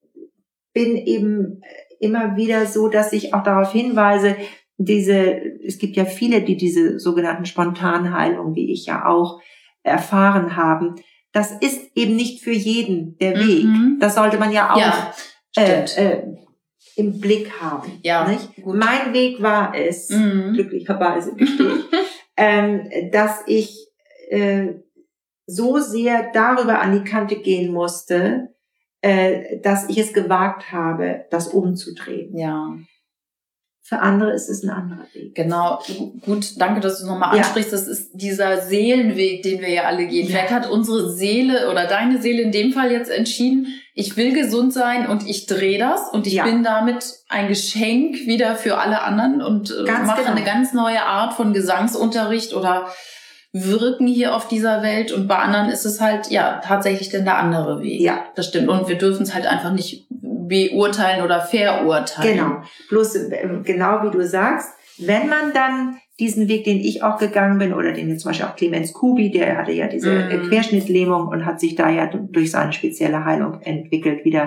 bin eben immer wieder so, dass ich auch darauf hinweise, diese, es gibt ja viele, die diese sogenannten Spontanheilungen, wie ich ja auch, erfahren haben. Das ist eben nicht für jeden der Weg. Mhm. Das sollte man ja auch Ja, äh, äh, im Blick haben. Ja, nicht? gut. Mein Weg war es, Mhm. glücklicherweise gestehe ich, ähm, dass ich äh, so sehr darüber an die Kante gehen musste, äh, dass ich es gewagt habe, das umzudrehen. Ja. Für andere ist es ein anderer Weg. Genau, gut, danke, dass du es nochmal Ja. ansprichst. Das ist dieser Seelenweg, den wir ja alle gehen. Ja. Vielleicht hat unsere Seele oder deine Seele in dem Fall jetzt entschieden, ich will gesund sein und ich drehe das und ich Ja. bin damit ein Geschenk wieder für alle anderen und äh, Ganz mache genau. eine ganz neue Art von Gesangsunterricht oder Wirken hier auf dieser Welt, und bei anderen ist es halt, ja, tatsächlich dann der andere Weg. Ja. Das stimmt. Und wir dürfen es halt einfach nicht beurteilen oder verurteilen. Genau. Bloß äh, genau wie du sagst, wenn man dann diesen Weg, den ich auch gegangen bin, oder den jetzt zum Beispiel auch Clemens Kubi, der hatte ja diese Mhm. äh, Querschnittlähmung und hat sich da ja durch seine spezielle Heilung entwickelt wieder.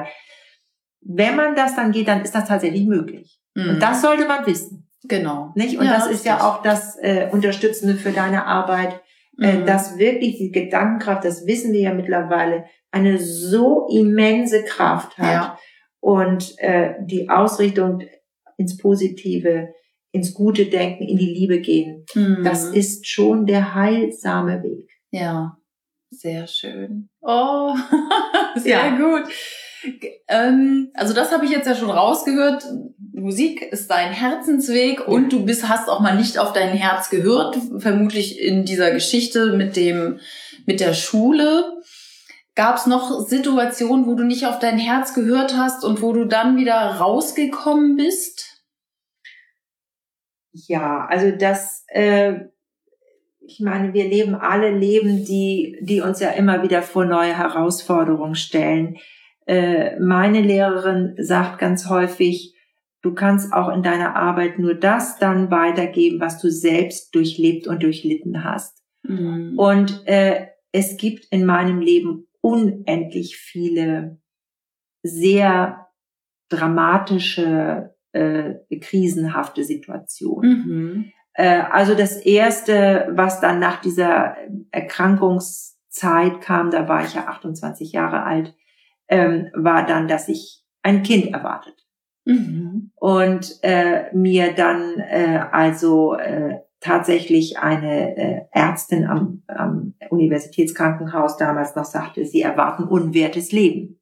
Wenn man das dann geht, dann ist das tatsächlich möglich. Mhm. Und das sollte man wissen. Genau. Nicht? Und Ja, das ist ja richtig. auch das äh, Unterstützende für deine Arbeit, äh, Mhm. dass wirklich die Gedankenkraft, das wissen wir ja mittlerweile, eine so immense Kraft hat. Ja. Und äh, die Ausrichtung ins Positive, ins gute Denken, in die Liebe gehen, Mhm. das ist schon der heilsame Weg. Ja, sehr schön. Oh, sehr Ja. gut. Ähm, also das habe ich jetzt ja schon rausgehört. Musik ist dein Herzensweg, Ja. und du bist, hast auch mal nicht auf dein Herz gehört, vermutlich in dieser Geschichte mit dem, mit der Schule. Gab es noch Situationen, wo du nicht auf dein Herz gehört hast und wo du dann wieder rausgekommen bist? Ja, also das, äh, ich meine, wir leben alle Leben, die, die uns ja immer wieder vor neue Herausforderungen stellen. Äh, meine Lehrerin sagt ganz häufig, du kannst auch in deiner Arbeit nur das dann weitergeben, was du selbst durchlebt und durchlitten hast. Mhm. Und äh, es gibt in meinem Leben unendlich viele sehr dramatische, äh, krisenhafte Situationen. Mhm. Äh, also das Erste, was dann nach dieser Erkrankungszeit kam, da war ich ja achtundzwanzig Jahre alt, ähm, war dann, dass ich ein Kind erwartet. Mhm. Und äh, mir dann äh, also äh, tatsächlich eine äh, Ärztin am, am Universitätskrankenhaus damals noch sagte, sie erwarten unwertes Leben.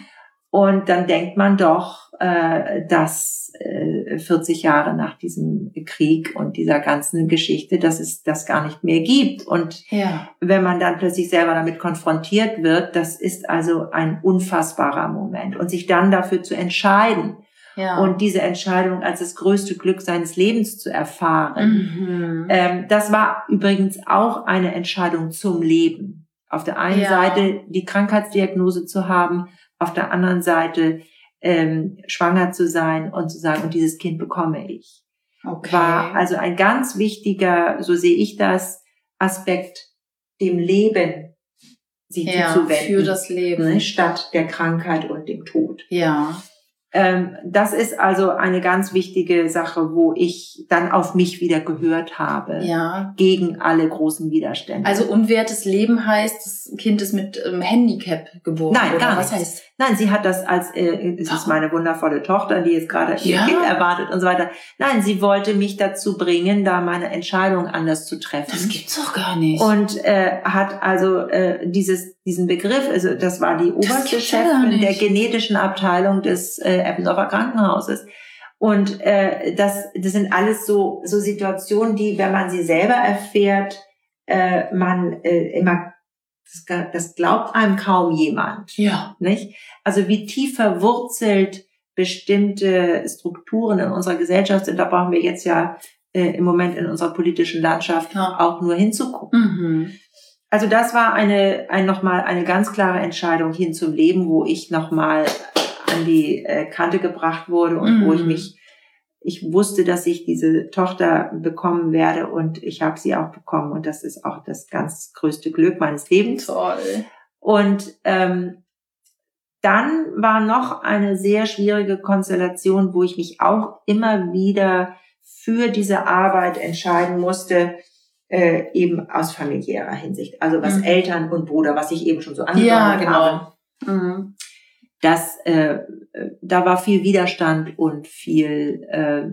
Und dann denkt man doch, äh, dass äh, vierzig Jahre nach diesem Krieg und dieser ganzen Geschichte, dass es das gar nicht mehr gibt. Und Ja. wenn man dann plötzlich selber damit konfrontiert wird, das ist also ein unfassbarer Moment. Und sich dann dafür zu entscheiden, Ja. und diese Entscheidung als das größte Glück seines Lebens zu erfahren. Mhm. Ähm, das war übrigens auch eine Entscheidung zum Leben. Auf der einen Ja. Seite die Krankheitsdiagnose zu haben, auf der anderen Seite ähm, schwanger zu sein und zu sagen, und dieses Kind bekomme ich. Okay. War also ein ganz wichtiger, so sehe ich das, Aspekt, dem Leben sich ja, zuzuwenden. für das Leben. Ne, statt der Krankheit und dem Tod. Ja. Ähm, das ist also eine ganz wichtige Sache, wo ich dann auf mich wieder gehört habe. Ja. Gegen alle großen Widerstände. Also unwertes Leben heißt, das Kind ist mit ähm, Handicap geboren. Nein, oder gar was nicht. heißt? Nein, sie hat das als, äh, es ist meine wundervolle Tochter, die jetzt gerade ihr Ja. Kind erwartet und so weiter. Nein, sie wollte mich dazu bringen, da meine Entscheidung anders zu treffen. Das gibt's doch gar nicht. Und äh, hat also äh, dieses diesen Begriff, also das war die oberste gibt's ja gar Chefin der nicht. genetischen Abteilung des äh, Eppendorfer Krankenhauses. Und äh, das das sind alles so so Situationen, die, wenn man sie selber erfährt, äh, man äh, immer das, das glaubt einem kaum jemand, ja. nicht? Also wie tief verwurzelt bestimmte Strukturen in unserer Gesellschaft sind, da brauchen wir jetzt ja äh, im Moment in unserer politischen Landschaft Ja. auch nur hinzugucken. Mhm. Also das war eine, ein, nochmal eine ganz klare Entscheidung hin zum Leben, wo ich nochmal an die äh, Kante gebracht wurde und Mhm. wo ich mich, ich wusste, dass ich diese Tochter bekommen werde und ich habe sie auch bekommen und das ist auch das ganz größte Glück meines Lebens. Toll. Und ähm, dann war noch eine sehr schwierige Konstellation, wo ich mich auch immer wieder für diese Arbeit entscheiden musste, äh, eben aus familiärer Hinsicht. Also was mhm. Eltern und Bruder, was ich eben schon so angedeutet ja, genau. habe. Mhm. Das, äh, da war viel Widerstand und viel, äh,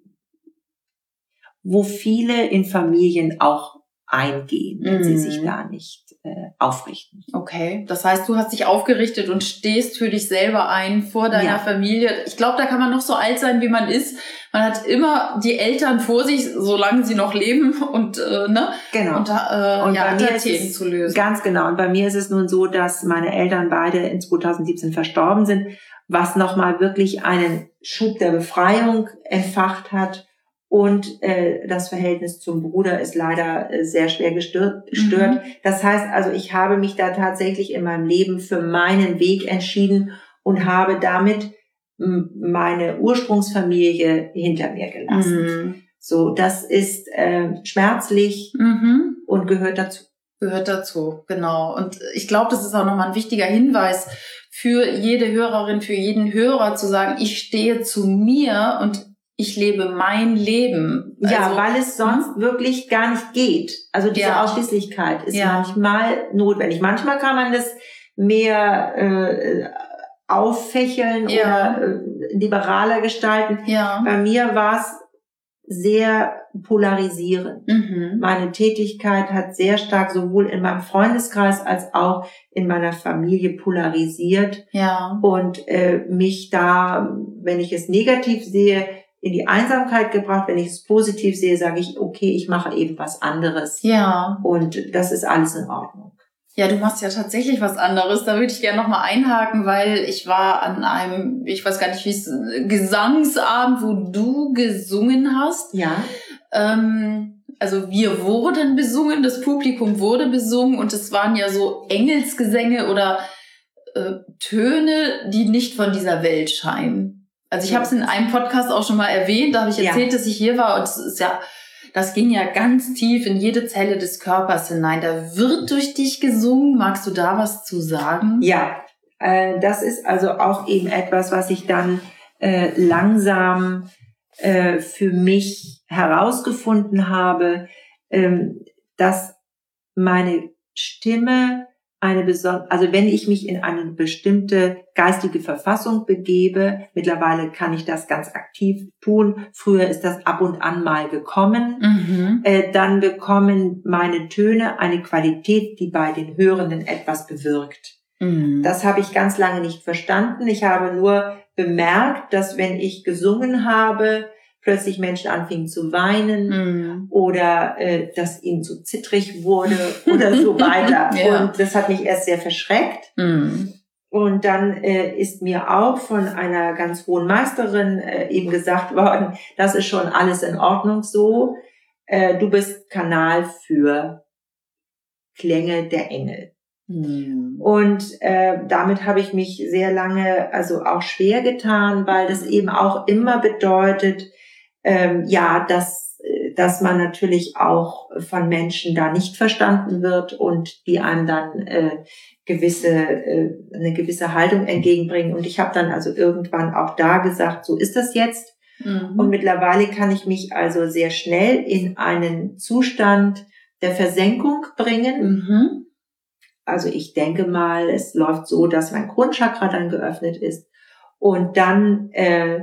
wo viele in Familien auch eingehen, wenn mm. sie sich da nicht äh, aufrichten. Okay, das heißt, du hast dich aufgerichtet und stehst für dich selber ein vor deiner ja. Familie. Ich glaube, da kann man noch so alt sein, wie man ist. Man hat immer die Eltern vor sich, solange sie noch leben und äh, ne genau. und, äh, und ja, bei mir ist Themen es, zu lösen. Ganz genau. Und bei mir ist es nun so, dass meine Eltern beide in zweitausendsiebzehn verstorben sind, was nochmal wirklich einen Schub der Befreiung entfacht hat. Und äh, das Verhältnis zum Bruder ist leider äh, sehr schwer gestört. Mhm. Das heißt also, ich habe mich da tatsächlich in meinem Leben für meinen Weg entschieden und habe damit m- meine Ursprungsfamilie hinter mir gelassen. Mhm. So, das ist äh, schmerzlich mhm. und gehört dazu. Gehört dazu, genau. Und ich glaube, das ist auch nochmal ein wichtiger Hinweis für jede Hörerin, für jeden Hörer zu sagen, ich stehe zu mir und ich lebe mein Leben. Also, ja, weil es sonst hm? wirklich gar nicht geht. Also diese ja. Ausschließlichkeit ist ja. manchmal notwendig. Manchmal kann man das mehr äh, auffächeln ja. oder äh, liberaler gestalten. Ja. Bei mir war es sehr polarisierend. Mhm. Meine Tätigkeit hat sehr stark sowohl in meinem Freundeskreis als auch in meiner Familie polarisiert. Ja. Und äh, mich da, wenn ich es negativ sehe, in die Einsamkeit gebracht. Wenn ich es positiv sehe, sage ich, okay, ich mache eben was anderes. Ja. Und das ist alles in Ordnung. Ja, du machst ja tatsächlich was anderes. Da würde ich gerne nochmal einhaken, weil ich war an einem, ich weiß gar nicht, wie es, Gesangsabend, wo du gesungen hast. Ja. Ähm, also wir wurden besungen, das Publikum wurde besungen und es waren ja so Engelsgesänge oder äh, Töne, die nicht von dieser Welt scheinen. Also ich habe es in einem Podcast auch schon mal erwähnt, da habe ich erzählt, ja. dass ich hier war und es ist ja, das ging ja ganz tief in jede Zelle des Körpers hinein. Da wird durch dich gesungen. Magst du da was zu sagen? Ja, äh, das ist also auch eben etwas, was ich dann äh, langsam äh, für mich herausgefunden habe, ähm, dass meine Stimme eine besondere, also wenn ich mich in eine bestimmte geistige Verfassung begebe, mittlerweile kann ich das ganz aktiv tun, früher ist das ab und an mal gekommen, mhm. äh, dann bekommen meine Töne eine Qualität, die bei den Hörenden etwas bewirkt. Mhm. Das habe ich ganz lange nicht verstanden. Ich habe nur bemerkt, dass wenn ich gesungen habe, plötzlich Menschen anfingen zu weinen mm. oder äh, dass ihnen so zittrig wurde oder so weiter. Ja. Und das hat mich erst sehr verschreckt. Mm. Und dann äh, ist mir auch von einer ganz hohen Meisterin äh, eben gesagt worden, das ist schon alles in Ordnung so. Äh, du bist Kanal für Klänge der Engel. Mm. Und äh, damit habe ich mich sehr lange also auch schwer getan, weil das eben auch immer bedeutet, Ähm, ja, dass, dass man natürlich auch von Menschen da nicht verstanden wird und die einem dann äh, gewisse äh, eine gewisse Haltung entgegenbringen. Und ich habe dann also irgendwann auch da gesagt, so ist das jetzt. Mhm. Und mittlerweile kann ich mich also sehr schnell in einen Zustand der Versenkung bringen. Mhm. Also ich denke mal, es läuft so, dass mein Kronchakra dann geöffnet ist und dann äh,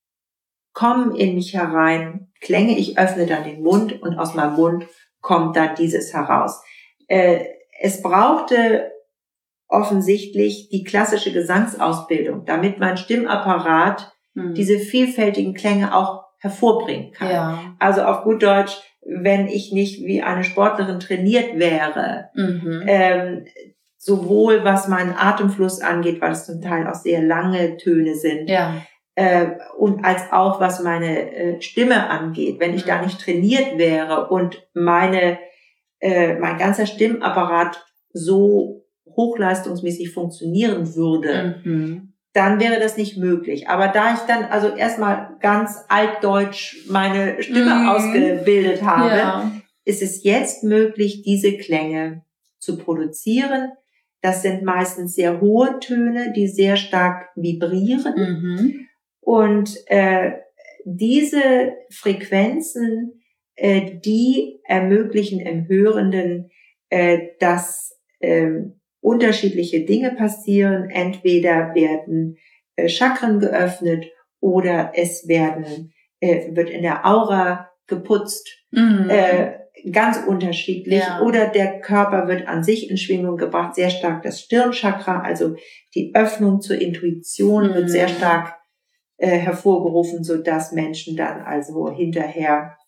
kommen in mich herein Klänge, ich öffne dann den Mund und aus meinem Mund kommt dann dieses heraus. Äh, es brauchte offensichtlich die klassische Gesangsausbildung, damit mein Stimmapparat mhm. diese vielfältigen Klänge auch hervorbringen kann. Ja. Also auf gut Deutsch, wenn ich nicht wie eine Sportlerin trainiert wäre, mhm. ähm, sowohl was meinen Atemfluss angeht, weil es zum Teil auch sehr lange Töne sind, ja. Äh, und als auch was meine äh, Stimme angeht, wenn ich mhm. da nicht trainiert wäre und meine äh, mein ganzer Stimmapparat so hochleistungsmäßig funktionieren würde, mhm. dann wäre das nicht möglich. Aber da ich dann also erstmal ganz altdeutsch meine Stimme mhm. ausgebildet habe, ja. ist es jetzt möglich, diese Klänge zu produzieren. Das sind meistens sehr hohe Töne, die sehr stark vibrieren. Mhm. Und äh, diese Frequenzen, äh, die ermöglichen im Hörenden, äh, dass äh, unterschiedliche Dinge passieren. Entweder werden äh, Chakren geöffnet oder es werden äh, wird in der Aura geputzt. Mhm. Äh, ganz unterschiedlich. Ja. Oder der Körper wird an sich in Schwingung gebracht, sehr stark das Stirnchakra, also die Öffnung zur Intuition Mhm. wird sehr stark äh, hervorgerufen, so dass Menschen dann also hinterher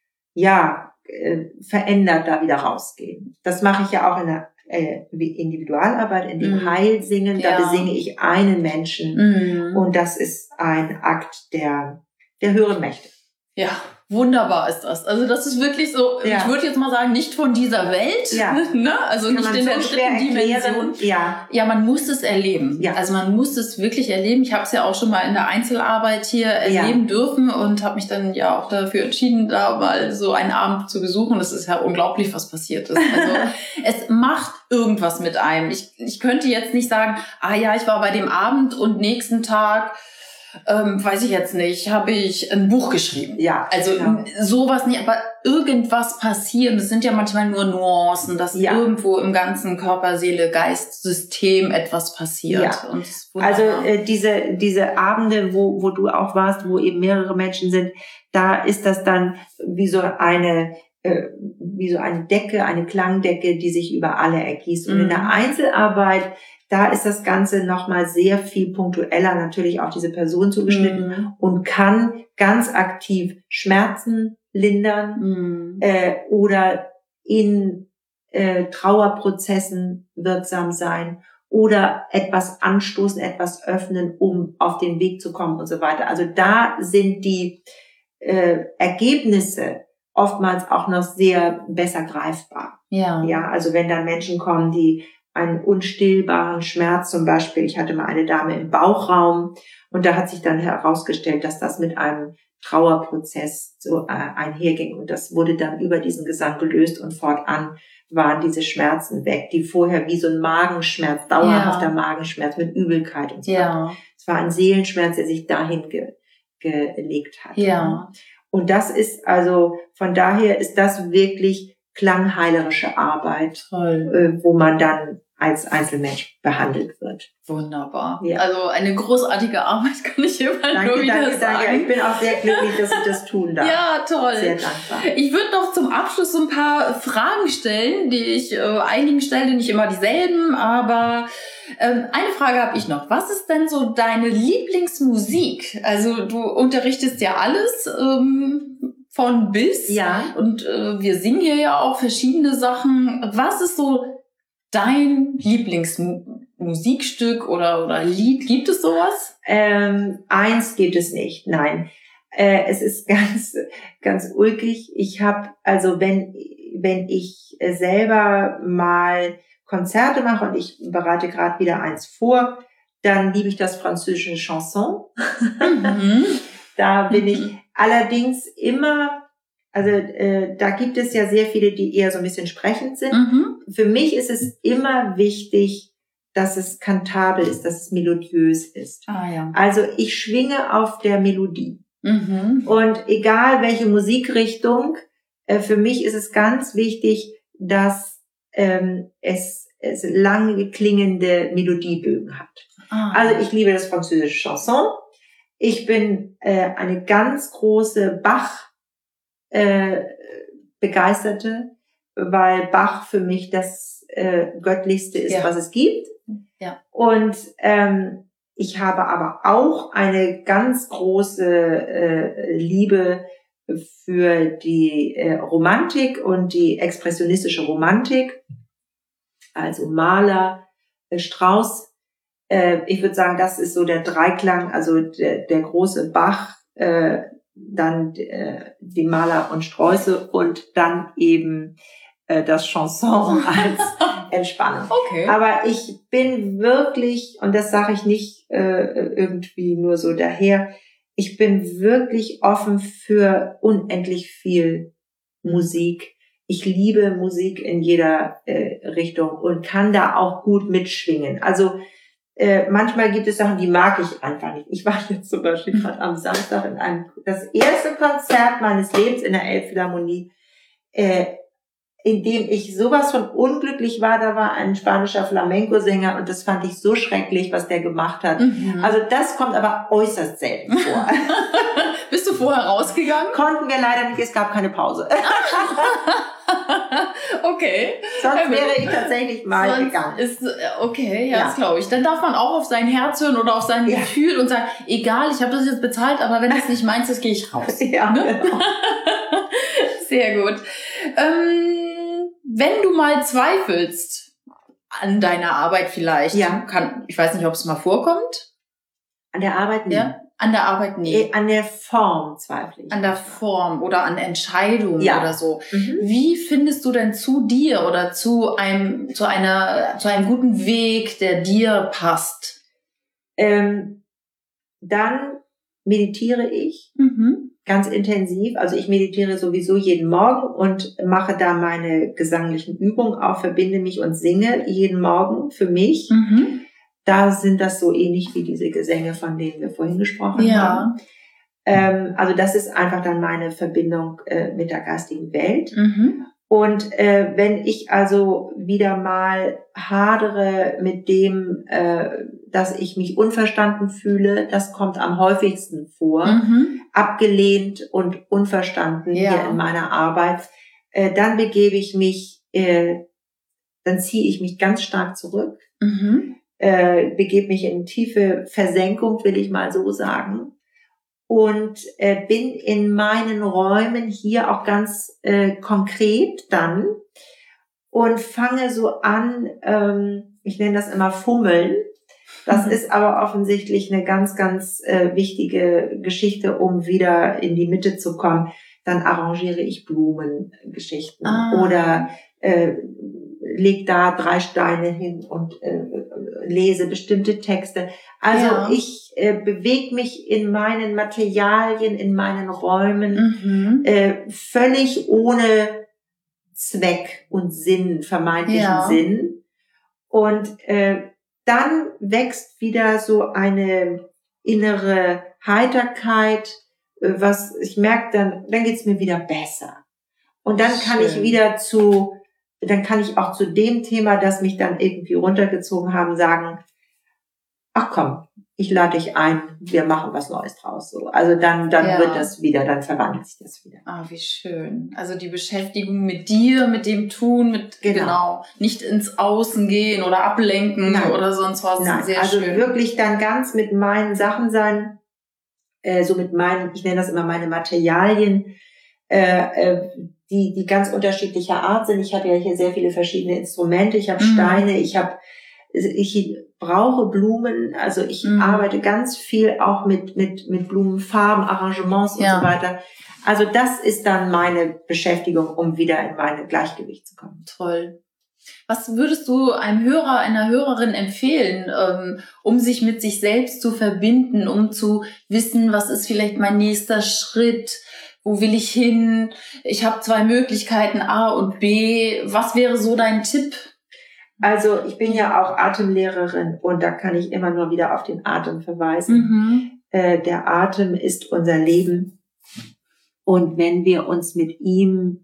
ja äh, verändert da wieder rausgehen. Das mache ich ja auch in der äh, Individualarbeit, in dem Mhm. Heilsingen. Da Ja. besinge ich einen Menschen Mhm. und das ist ein Akt der der höheren Mächte. Ja, wunderbar ist das. Also das ist wirklich so, Ja. ich würde jetzt mal sagen, nicht von dieser Welt, Ja. ne? Also Kann nicht man in so der schwer dritten erklären. Dimension. Ja. Ja, man muss es erleben. Ja. Also man muss es wirklich erleben. Ich habe es ja auch schon mal in der Einzelarbeit hier erleben Ja. dürfen und habe mich dann ja auch dafür entschieden, da mal so einen Abend zu besuchen. Das ist ja unglaublich, was passiert ist. Also es macht irgendwas mit einem. Ich, ich könnte jetzt nicht sagen, ah ja, ich war bei dem Abend und nächsten Tag Ähm, weiß ich jetzt nicht, habe ich ein Buch geschrieben. Ja, also genau. sowas nicht, aber irgendwas passieren. Das sind ja manchmal nur Nuancen, dass Ja. irgendwo im ganzen Körper, Seele, Geist, System etwas passiert. Ja. Und das ist Also wunderbar. äh, diese diese Abende, wo wo du auch warst, wo eben mehrere Menschen sind, da ist das dann wie so eine äh, wie so eine Decke, eine Klangdecke, die sich über alle ergießt. Und Mhm. in der Einzelarbeit, da ist das Ganze nochmal sehr viel punktueller natürlich auf diese Person zugeschnitten Mhm. und kann ganz aktiv Schmerzen lindern Mhm. äh, oder in äh, Trauerprozessen wirksam sein oder etwas anstoßen, etwas öffnen, um auf den Weg zu kommen und so weiter. Also da sind die äh, Ergebnisse oftmals auch noch sehr besser greifbar. Ja. Ja, also wenn dann Menschen kommen, die einen unstillbaren Schmerz zum Beispiel, ich hatte mal eine Dame im Bauchraum und da hat sich dann herausgestellt, dass das mit einem Trauerprozess so äh, einherging und das wurde dann über diesen Gesang gelöst und fortan waren diese Schmerzen weg, die vorher wie so ein Magenschmerz, dauerhafter Ja. Magenschmerz mit Übelkeit und so weiter. Ja. Es war ein Seelenschmerz, der sich dahin ge gelegt hat. Ja. Und das ist also, von daher ist das wirklich klangheilerische Arbeit, Toll. äh, wo man dann als Einzelmensch behandelt wird. Wunderbar. Ja. Also eine großartige Arbeit, kann ich immer nur Danke, wieder danke, sagen. danke. Ich bin auch sehr glücklich, dass ich das tun darf. Ja, toll. Sehr dankbar. Ich würde noch zum Abschluss so ein paar Fragen stellen, die ich äh, einigen stelle, nicht immer dieselben, aber ähm, eine Frage habe ich noch. Was ist denn so deine Lieblingsmusik? Also du unterrichtest ja alles ähm, von bis Ja. und äh, wir singen hier ja auch verschiedene Sachen. Was ist so dein Lieblingsmusikstück oder, oder Lied? Gibt es sowas? Ähm, eins gibt es nicht, nein. Äh, es ist ganz, ganz ulkig. Ich habe, also wenn, wenn ich selber mal Konzerte mache und ich bereite gerade wieder eins vor, dann liebe ich das französische Chanson. Mhm. Da bin ich allerdings immer, also äh, da gibt es ja sehr viele, die eher so ein bisschen sprechend sind. Mhm. Für mich ist es immer wichtig, dass es kantabel ist, dass es melodiös ist. Ah ja. Also ich schwinge auf der Melodie. Mhm. Und egal welche Musikrichtung, äh, für mich ist es ganz wichtig, dass ähm, es, es lange klingende Melodiebögen hat. Ah. Also ich liebe das französische Chanson. Ich bin äh, eine ganz große Bach äh, Begeisterte, weil Bach für mich das äh, Göttlichste ist, Ja. was es gibt. Ja. Und ähm, ich habe aber auch eine ganz große äh, Liebe für die äh, Romantik und die expressionistische Romantik, also Mahler, äh, Strauss. Äh, ich würde sagen, das ist so der Dreiklang, also der, der große Bach, äh, dann äh, die Mahler und Sträuße und dann eben äh, das Chanson als Entspannung. Okay. Aber ich bin wirklich, und das sage ich nicht äh, irgendwie nur so daher, ich bin wirklich offen für unendlich viel Musik. ich liebe Musik in jeder äh, Richtung und kann da auch gut mitschwingen. Also äh, manchmal gibt es Sachen, die mag ich einfach nicht. Ich war jetzt zum Beispiel gerade am Samstag in einem, das erste Konzert meines Lebens in der Elbphilharmonie, äh, in dem ich sowas von unglücklich war. Da war ein spanischer Flamenco-Sänger und das fand ich so schrecklich, was der gemacht hat. Mhm. Also das kommt aber äußerst selten vor. Bist du vorher rausgegangen? Konnten wir leider nicht, es gab keine Pause. Okay. Sonst wäre ich tatsächlich mal Sonst gegangen. Ist, okay, ja, ja. Das glaube ich. Dann darf man auch auf sein Herz hören oder auf sein ja. Gefühl und sagen, egal, ich habe das jetzt bezahlt, aber wenn es nicht meins ist, gehe ich raus. Ja, ne? Genau. Sehr gut. Ähm, wenn du mal zweifelst an deiner Arbeit vielleicht, ja. kann, ich weiß nicht, ob es mal vorkommt. An der Arbeit nicht. Ja? An der Arbeit nicht. An der Form zweifle ich. An der Form oder an Entscheidungen ja. oder so. Mhm. Wie findest du denn zu dir oder zu einem, zu einer, zu einem guten Weg, der dir passt? Ähm, dann meditiere ich mhm. ganz intensiv. Also ich meditiere sowieso jeden Morgen und mache da meine gesanglichen Übungen auch, verbinde mich und singe jeden Morgen für mich. Mhm. Da sind das so ähnlich wie diese Gesänge, von denen wir vorhin gesprochen ja. haben. Ähm, also das ist einfach dann meine Verbindung äh, mit der geistigen Welt. Mhm. Und äh, wenn ich also wieder mal hadere mit dem, äh, dass ich mich unverstanden fühle, das kommt am häufigsten vor, mhm. abgelehnt und unverstanden ja. hier in meiner Arbeit, äh, dann begebe ich mich, äh, dann ziehe ich mich ganz stark zurück. Mhm. Äh, begebe mich in tiefe Versenkung, will ich mal so sagen, und äh, bin in meinen Räumen hier auch ganz äh, konkret dann und fange so an, ähm, ich nenne das immer Fummeln. Das mhm. ist aber offensichtlich eine ganz, ganz äh, wichtige Geschichte, um wieder in die Mitte zu kommen. Dann arrangiere ich Blumengeschichten ah. oder äh, leg da drei Steine hin und äh, lese bestimmte Texte. Also ja. ich äh, bewege mich in meinen Materialien, in meinen Räumen mhm. äh, völlig ohne Zweck und Sinn, vermeintlichen ja. Sinn. Und äh, dann wächst wieder so eine innere Heiterkeit, äh, was ich merke, dann, dann geht's mir wieder besser. Und dann kann Schön. ich wieder zu dann kann ich auch zu dem Thema, das mich dann irgendwie runtergezogen haben, sagen, ach komm, ich lade dich ein, wir machen was Neues draus. So. Also dann, dann ja. wird das wieder, dann verwandelt sich das wieder. Ah, wie schön. Also die Beschäftigung mit dir, mit dem Tun, mit genau, genau nicht ins Außen gehen oder ablenken Nein. oder sonst was. Nein, sehr also schön. wirklich dann ganz mit meinen Sachen sein, äh, so mit meinen, ich nenne das immer meine Materialien, äh, äh, die die ganz unterschiedlicher Art sind. Ich habe ja hier sehr viele verschiedene Instrumente. Ich habe mhm. Steine, ich habe, ich brauche Blumen. Also ich mhm. arbeite ganz viel auch mit mit mit Blumenfarben, Arrangements und ja. so weiter. Also das ist dann meine Beschäftigung, um wieder in meine Gleichgewicht zu kommen. Toll. Was würdest du einem Hörer, einer Hörerin empfehlen, ähm, um sich mit sich selbst zu verbinden, um zu wissen, was ist vielleicht mein nächster Schritt? Wo will ich hin? Ich habe zwei Möglichkeiten, A und B. Was wäre so dein Tipp? Also ich bin ja auch Atemlehrerin und da kann ich immer nur wieder auf den Atem verweisen. Mhm. Äh, der Atem ist unser Leben. Und wenn wir uns mit ihm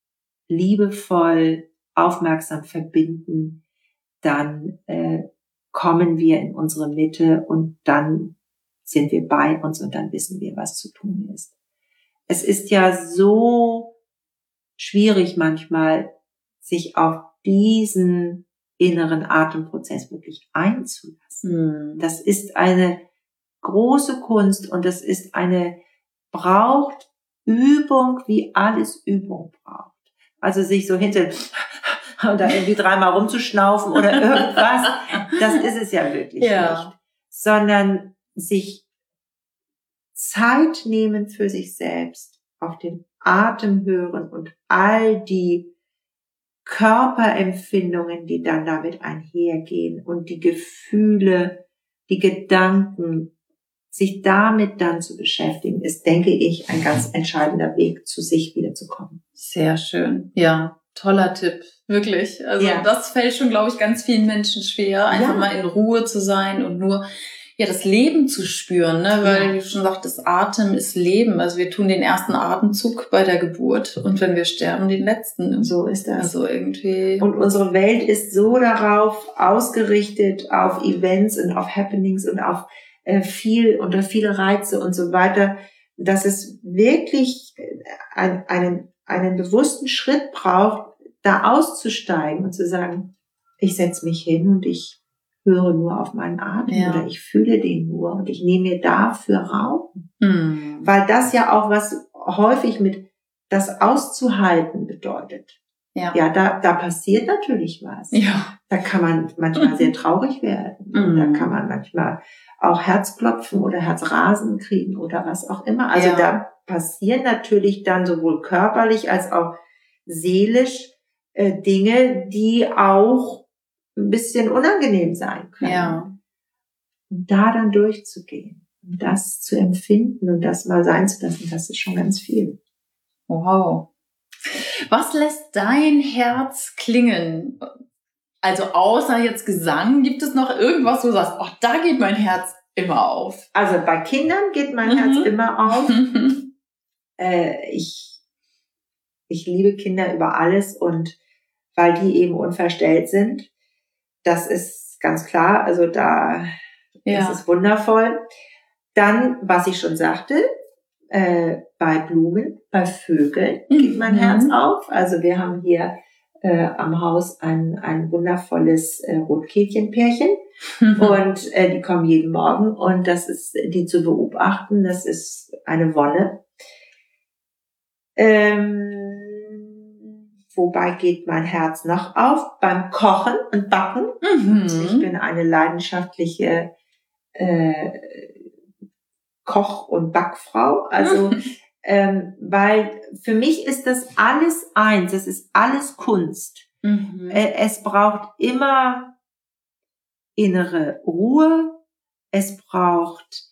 liebevoll, aufmerksam verbinden, dann äh, kommen wir in unsere Mitte und dann sind wir bei uns und dann wissen wir, was zu tun ist. Es ist ja so schwierig manchmal, sich auf diesen inneren Atemprozess wirklich einzulassen. Mhm. Das ist eine große Kunst und das ist eine, braucht Übung, wie alles Übung braucht. Also sich so hinter und da irgendwie dreimal rumzuschnaufen oder irgendwas, das ist es ja wirklich ja. nicht. Sondern sich Zeit nehmen für sich selbst, auf den Atem hören und all die Körperempfindungen, die dann damit einhergehen und die Gefühle, die Gedanken, sich damit dann zu beschäftigen, ist, denke ich, ein ganz entscheidender Weg, zu sich wiederzukommen. Sehr schön. Ja, toller Tipp. Wirklich. Also Ja. das fällt schon, glaube ich, ganz vielen Menschen schwer, einfach Ja. mal in Ruhe zu sein und nur ja das Leben zu spüren, ne? Weil, Ja. wie du schon sagtest, Atem ist Leben. Also wir tun den ersten Atemzug bei der Geburt und wenn wir sterben, den letzten. So ist das. Also irgendwie. Und unsere Welt ist so darauf ausgerichtet, auf Events und auf Happenings und auf äh, viel, unter viele Reize und so weiter, dass es wirklich ein, einen, einen bewussten Schritt braucht, da auszusteigen und zu sagen, ich setze mich hin und ich höre nur auf meinen Atem Ja. oder ich fühle den nur und ich nehme mir dafür Raum. Hm. Weil das ja auch was häufig mit das auszuhalten bedeutet. Ja. Ja, da, da passiert natürlich was. Ja. Da kann man manchmal sehr traurig werden. Mhm. Da kann man manchmal auch Herzklopfen oder Herzrasen kriegen oder was auch immer. Also Ja. da passieren natürlich dann sowohl körperlich als auch seelisch äh, Dinge, die auch ein bisschen unangenehm sein können. Ja. Und da dann durchzugehen und das zu empfinden und das mal sein zu lassen, das ist schon ganz viel. Wow. Was lässt dein Herz klingen? Also außer jetzt Gesang, gibt es noch irgendwas, wo du sagst, ach, da geht mein Herz immer auf? Also bei Kindern geht mein Mhm. Herz immer auf. äh, ich, ich liebe Kinder über alles und weil die eben unverstellt sind, das ist ganz klar, also da Ja. das ist wundervoll. Dann, was ich schon sagte, äh, bei Blumen, bei Vögeln geht mein Mhm. Herz auf. Also wir haben hier äh, am Haus ein, ein wundervolles äh, Rotkehlchenpärchen und äh, die kommen jeden Morgen und das ist, die zu beobachten, das ist eine Wonne. Ähm, wobei geht mein Herz noch auf? Beim Kochen und Backen. Mhm. Ich bin eine leidenschaftliche äh, Koch- und Backfrau. Also, ähm, weil für mich ist das alles eins. Es ist alles Kunst. Mhm. Äh, es braucht immer innere Ruhe. Es braucht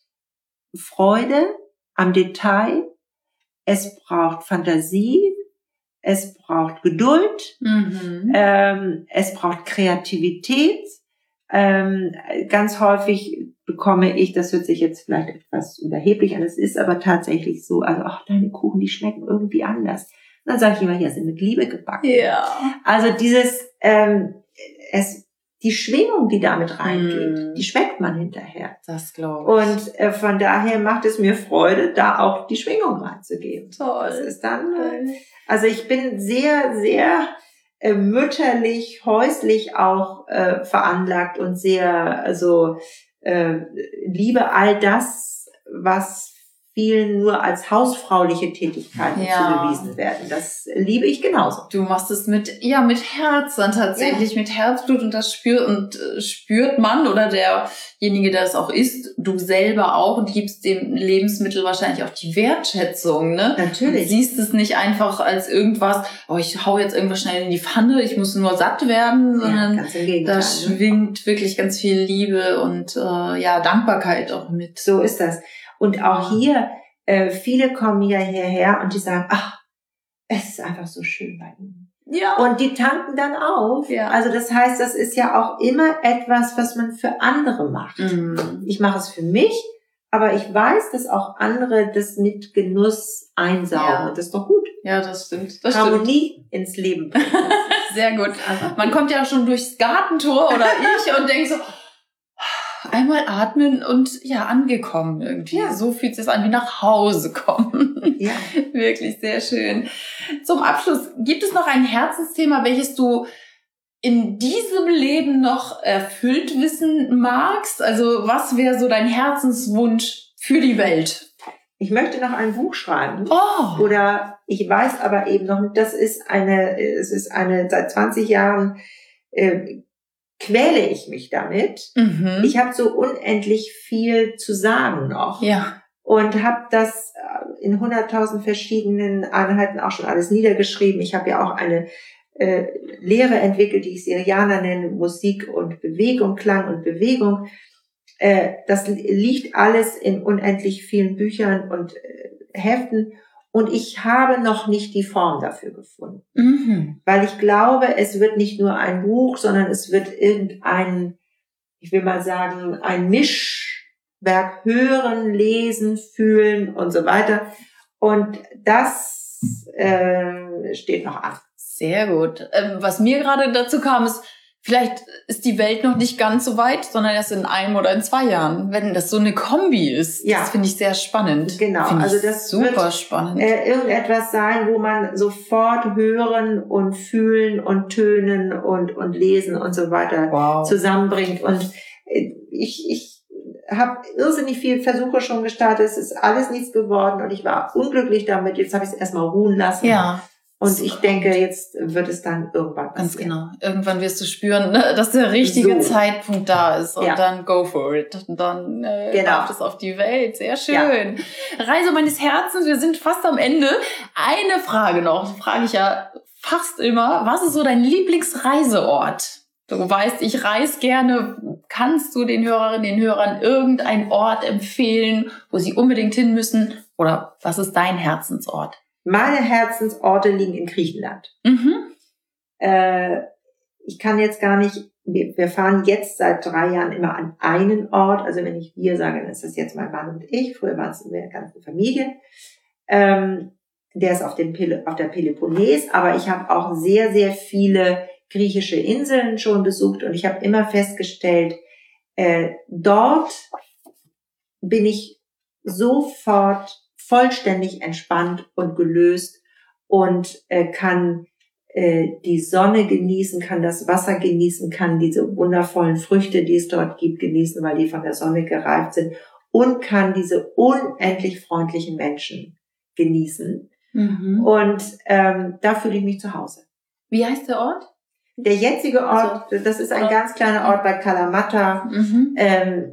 Freude am Detail. Es braucht Fantasie. Es braucht Geduld. Mhm. Ähm, es braucht Kreativität. Ähm, ganz häufig bekomme ich, das hört sich jetzt vielleicht etwas überheblich an, es ist aber tatsächlich so, also ach, deine Kuchen, die schmecken irgendwie anders. Und dann sage ich immer, ja, sind mit Liebe gebacken. Ja. Also dieses, ähm, es, die Schwingung, die damit reingeht, Mm. die schmeckt man hinterher. Das glaube ich. Und äh, von daher macht es mir Freude, da auch die Schwingung reinzugeben. Toll. Das ist dann, äh, also ich bin sehr, sehr äh, mütterlich, häuslich auch äh, veranlagt und sehr, also äh, liebe all das, was vielen nur als hausfrauliche Tätigkeiten Ja. zugewiesen werden. Das liebe ich genauso. Du machst es mit, ja, mit Herz dann tatsächlich, mit Herzblut und das spürt, und äh, spürt man oder derjenige, der es auch isst, du selber auch und gibst dem Lebensmittel wahrscheinlich auch die Wertschätzung, ne? Natürlich. Du siehst es nicht einfach als irgendwas, oh, ich hau jetzt irgendwas schnell in die Pfanne, ich muss nur satt werden, sondern ja, ganz im Gegenteil, da ne? schwingt wirklich ganz viel Liebe und äh, ja, Dankbarkeit auch mit. So ist das. Und auch hier, äh, viele kommen ja hierher und die sagen, ach, es ist einfach so schön bei Ihnen. Ja. Und die tanken dann auf. Ja. Also das heißt, das ist ja auch immer etwas, was man für andere macht. Mhm. Ich mache es für mich, aber ich weiß, dass auch andere das mit Genuss einsaugen. Ja. Und das ist doch gut. Ja, das stimmt. Das Harmonie ins Leben bringen. stimmt. Sehr gut. Man kommt ja schon durchs Gartentor oder ich und denkt so, einmal atmen und ja, angekommen irgendwie. Ja. So fühlt es sich an, wie nach Hause kommen. Ja. Wirklich sehr schön. Zum Abschluss, gibt es noch ein Herzensthema, welches du in diesem Leben noch erfüllt wissen magst? Also was wäre so dein Herzenswunsch für die Welt? Ich möchte noch ein Buch schreiben. Oh. Oder ich weiß aber eben noch nicht, das ist eine, es ist eine, seit zwanzig Jahren äh, quäle ich mich damit. Mhm. Ich habe so unendlich viel zu sagen noch. Ja. Und habe das in hunderttausend verschiedenen Einheiten auch schon alles niedergeschrieben. Ich habe ja auch eine äh, Lehre entwickelt, die ich Siriana nenne, Musik und Bewegung, Klang und Bewegung. Äh, das liegt alles in unendlich vielen Büchern und äh, Heften. Und ich habe noch nicht die Form dafür gefunden. Mhm. Weil ich glaube, es wird nicht nur ein Buch, sondern es wird irgendein, ich will mal sagen, ein Mischwerk hören, lesen, fühlen und so weiter. Und das äh, steht noch an. Sehr gut. Ähm, was mir gerade dazu kam, ist, vielleicht ist die Welt noch nicht ganz so weit, sondern erst in einem oder in zwei Jahren, wenn das so eine Kombi ist. Ja. Das finde ich sehr spannend. Genau, Find also ich das super wird spannend. Äh, irgendetwas sein, wo man sofort hören und fühlen und tönen und und lesen und so weiter Wow. zusammenbringt. Und äh, ich ich habe irrsinnig viel Versuche schon gestartet. Es ist alles nichts geworden und ich war unglücklich damit. Jetzt habe ich es erstmal ruhen lassen. Ja. Und ich denke, jetzt wird es dann irgendwann passieren. Ganz genau. Irgendwann wirst du spüren, ne, dass der richtige So. Zeitpunkt da ist. Und Ja. dann go for it. Und dann äh, Genau. darf es auf die Welt. Sehr schön. Ja. Reise meines Herzens, wir sind fast am Ende. Eine Frage noch, die frage ich ja fast immer. Was ist so dein Lieblingsreiseort? Du weißt, ich reise gerne. Kannst du den Hörerinnen, den Hörern irgendeinen Ort empfehlen, wo sie unbedingt hin müssen? Oder was ist dein Herzensort? Meine Herzensorte liegen in Griechenland. Mhm. Äh, ich kann jetzt gar nicht, wir, wir fahren jetzt seit drei Jahren immer an einen Ort. Also wenn ich wir sage, dann ist das jetzt mein Mann und ich. Früher waren es in der ganzen Familie. Ähm, der ist auf, dem Pel- auf der Peloponnes, aber ich habe auch sehr, sehr viele griechische Inseln schon besucht und ich habe immer festgestellt, äh, dort bin ich sofort vollständig entspannt und gelöst und äh, kann äh, die Sonne genießen, kann das Wasser genießen, kann diese wundervollen Früchte, die es dort gibt, genießen, weil die von der Sonne gereift sind und kann diese unendlich freundlichen Menschen genießen. Mhm. Und ähm, da fühle ich mich zu Hause. Wie heißt der Ort? Der jetzige Ort, also, das ist ein ganz kleiner Ort bei Kalamata. Mhm. Ähm,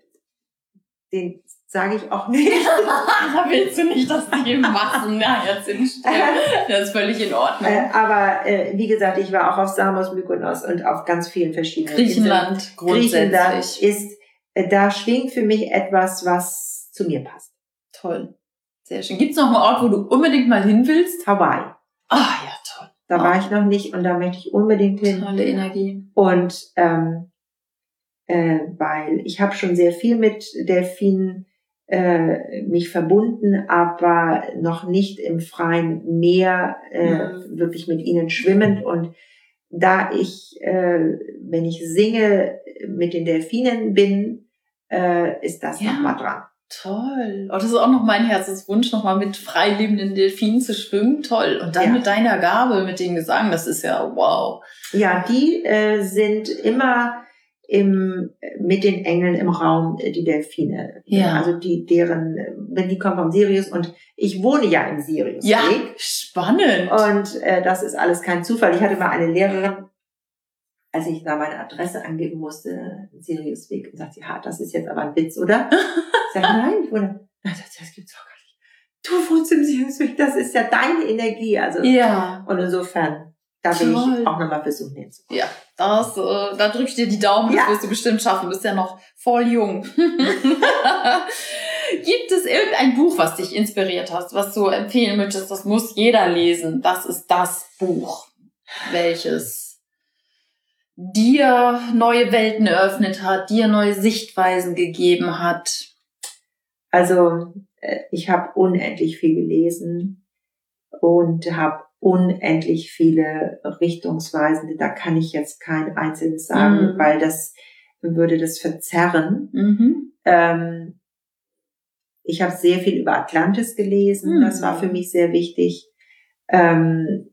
den sage ich auch nicht. Da willst du nicht, dass die Massen ja, jetzt entstehen. Das ist völlig in Ordnung. Äh, aber äh, wie gesagt, ich war auch auf Samos, Mykonos und auf ganz vielen verschiedenen Griechenland Inseln. grundsätzlich. Griechenland ist, äh, da schwingt für mich etwas, was zu mir passt. Toll. Sehr schön. Gibt's noch einen Ort, wo du unbedingt mal hin willst? Hawaii. Ah, ja, toll. Da oh. war ich noch nicht und da möchte ich unbedingt hin. Tolle Energie. Und ähm, äh, weil ich habe schon sehr viel mit Delfinen äh, mich verbunden, aber noch nicht im freien Meer äh, Mhm. wirklich mit ihnen schwimmend. Und da ich, äh, wenn ich singe, mit den Delfinen bin, äh, ist das Ja. nochmal dran. Toll. Oh, das ist auch noch mein Herzenswunsch, nochmal mit freilebenden Delfinen zu schwimmen. Toll. Und dann Ja. mit deiner Gabe, mit dem Gesang, das ist ja wow. Ja, die äh, sind immer im, mit den Engeln im Raum, äh, die Delfine. Ja. Also die, deren, wenn die kommen vom Sirius und ich wohne ja im Siriusweg. Ja, spannend. Und äh, das ist alles kein Zufall. Ich hatte mal eine Lehrerin, als ich da meine Adresse angeben musste, Siriusweg, und sagt sie, ha, das ist jetzt aber ein Witz, oder? Ich sage, nein, ich wohne. Nein, das, das gibt's doch gar nicht. Du wohnst im Siriusweg, das ist ja deine Energie. Also Ja. und insofern, da will Toll. ich auch nochmal versuchen hinzukommen. Ja, das, äh, da drück ich dir die Daumen, Ja. das wirst du bestimmt schaffen. Du bist ja noch voll jung. Gibt es irgendein Buch, was dich inspiriert hast, was du empfehlen möchtest? Das muss jeder lesen. Das ist das Buch, welches dir neue Welten eröffnet hat, dir neue Sichtweisen gegeben hat. Also äh, ich habe unendlich viel gelesen und habe unendlich viele Richtungsweisende. Da kann ich jetzt kein einzelnes sagen, Mhm. weil das würde das verzerren. Mhm. Ähm, ich habe sehr viel über Atlantis gelesen. Mhm. Das war für mich sehr wichtig. Ähm,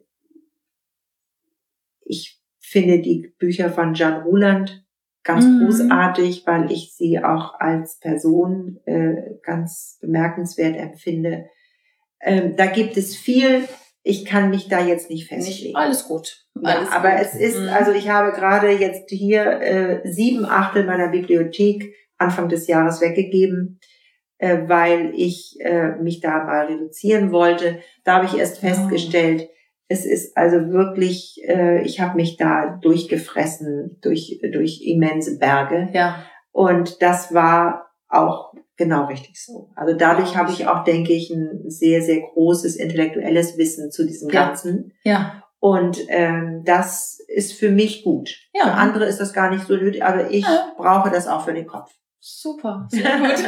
ich finde die Bücher von Jan Ruland ganz Mhm. großartig, weil ich sie auch als Person äh, ganz bemerkenswert empfinde. Ähm, da gibt es viel. Ich kann mich da jetzt nicht festlegen. Nicht alles gut. Ja, Alles aber gut. es ist, Mhm. also ich habe gerade jetzt hier äh, sieben Achtel meiner Bibliothek Anfang des Jahres weggegeben, äh, weil ich äh, mich da mal reduzieren wollte. Da habe ich erst Ja. festgestellt, es ist also wirklich, äh, ich habe mich da durchgefressen durch durch immense Berge. Ja. Und das war auch genau richtig so. Also dadurch habe ich auch, denke ich, ein sehr, sehr großes intellektuelles Wissen zu diesem Ja. Ganzen. Ja. Und ähm, das ist für mich gut. Ja. Für andere ist das gar nicht so nötig, aber ich Ja. brauche das auch für den Kopf. Super, sehr gut.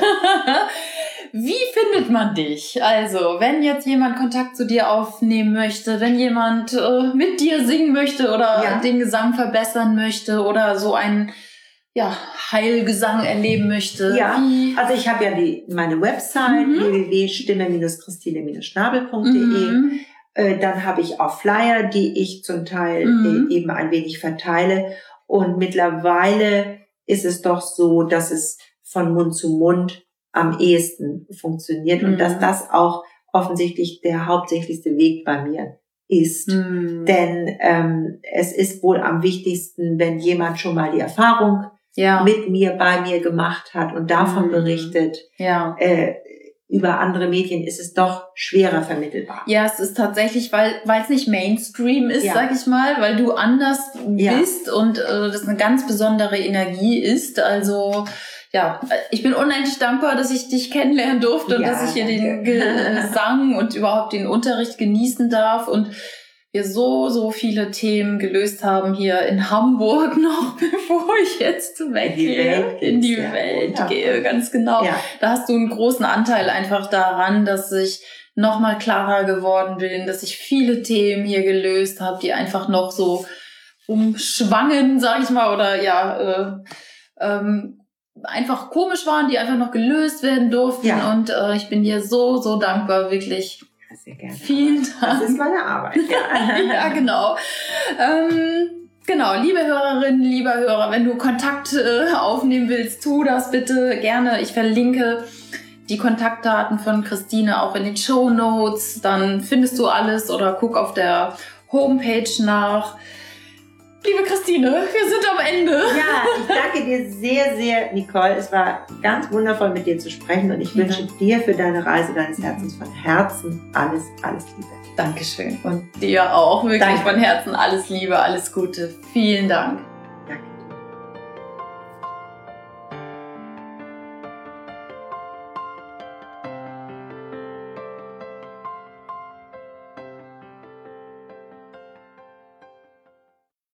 Wie findet man dich? Also, wenn jetzt jemand Kontakt zu dir aufnehmen möchte, wenn jemand äh, mit dir singen möchte oder Ja. den Gesang verbessern möchte oder so einen ja, Heilgesang erleben möchte. Ja, Wie? also ich habe ja die, meine Website Mhm. w w w punkt stimme christine schnabel punkt de. Mhm. Äh, dann habe ich auch Flyer, die ich zum Teil Mhm. äh, eben ein wenig verteile. Und mittlerweile ist es doch so, dass es von Mund zu Mund am ehesten funktioniert Mhm. und dass das auch offensichtlich der hauptsächlichste Weg bei mir ist. Mhm. Denn ähm, es ist wohl am wichtigsten, wenn jemand schon mal die Erfahrung Ja. mit mir, bei mir gemacht hat und davon Mhm. berichtet. Ja. Äh, über andere Medien ist es doch schwerer vermittelbar. Ja, es ist tatsächlich, weil weil es nicht Mainstream ist, Ja. sag ich mal, weil du anders Ja. bist und äh, das eine ganz besondere Energie ist. Also ja, ich bin unendlich dankbar, dass ich dich kennenlernen durfte und Ja, dass ich hier danke. den Gesang und überhaupt den Unterricht genießen darf und wir so, so viele Themen gelöst haben hier in Hamburg noch, bevor ich jetzt weggehe, in die ja, Welt wundervoll. gehe, ganz genau. Ja. Da hast du einen großen Anteil einfach daran, dass ich noch mal klarer geworden bin, dass ich viele Themen hier gelöst habe, die einfach noch so umschwangen, sag ich mal, oder ja, äh, ähm, einfach komisch waren, die einfach noch gelöst werden durften. Ja. Und äh, ich bin dir so, so dankbar, wirklich. Sehr gerne. Vielen Dank. Das ist meine Arbeit. Ja, Ja, genau. Ähm, genau, liebe Hörerinnen, lieber Hörer, wenn du Kontakt äh, aufnehmen willst, tu das bitte gerne. Ich verlinke die Kontaktdaten von Christine auch in den Shownotes. Dann findest du alles oder guck auf der Homepage nach. Liebe Christine, wir sind am Ende. Ja, ich danke dir sehr, sehr, Nicole. Es war ganz wundervoll, mit dir zu sprechen und ich Ja. wünsche dir für deine Reise deines Herzens von Herzen alles, alles Liebe. Dankeschön. Und dir auch wirklich Danke. von Herzen alles Liebe, alles Gute. Vielen Dank.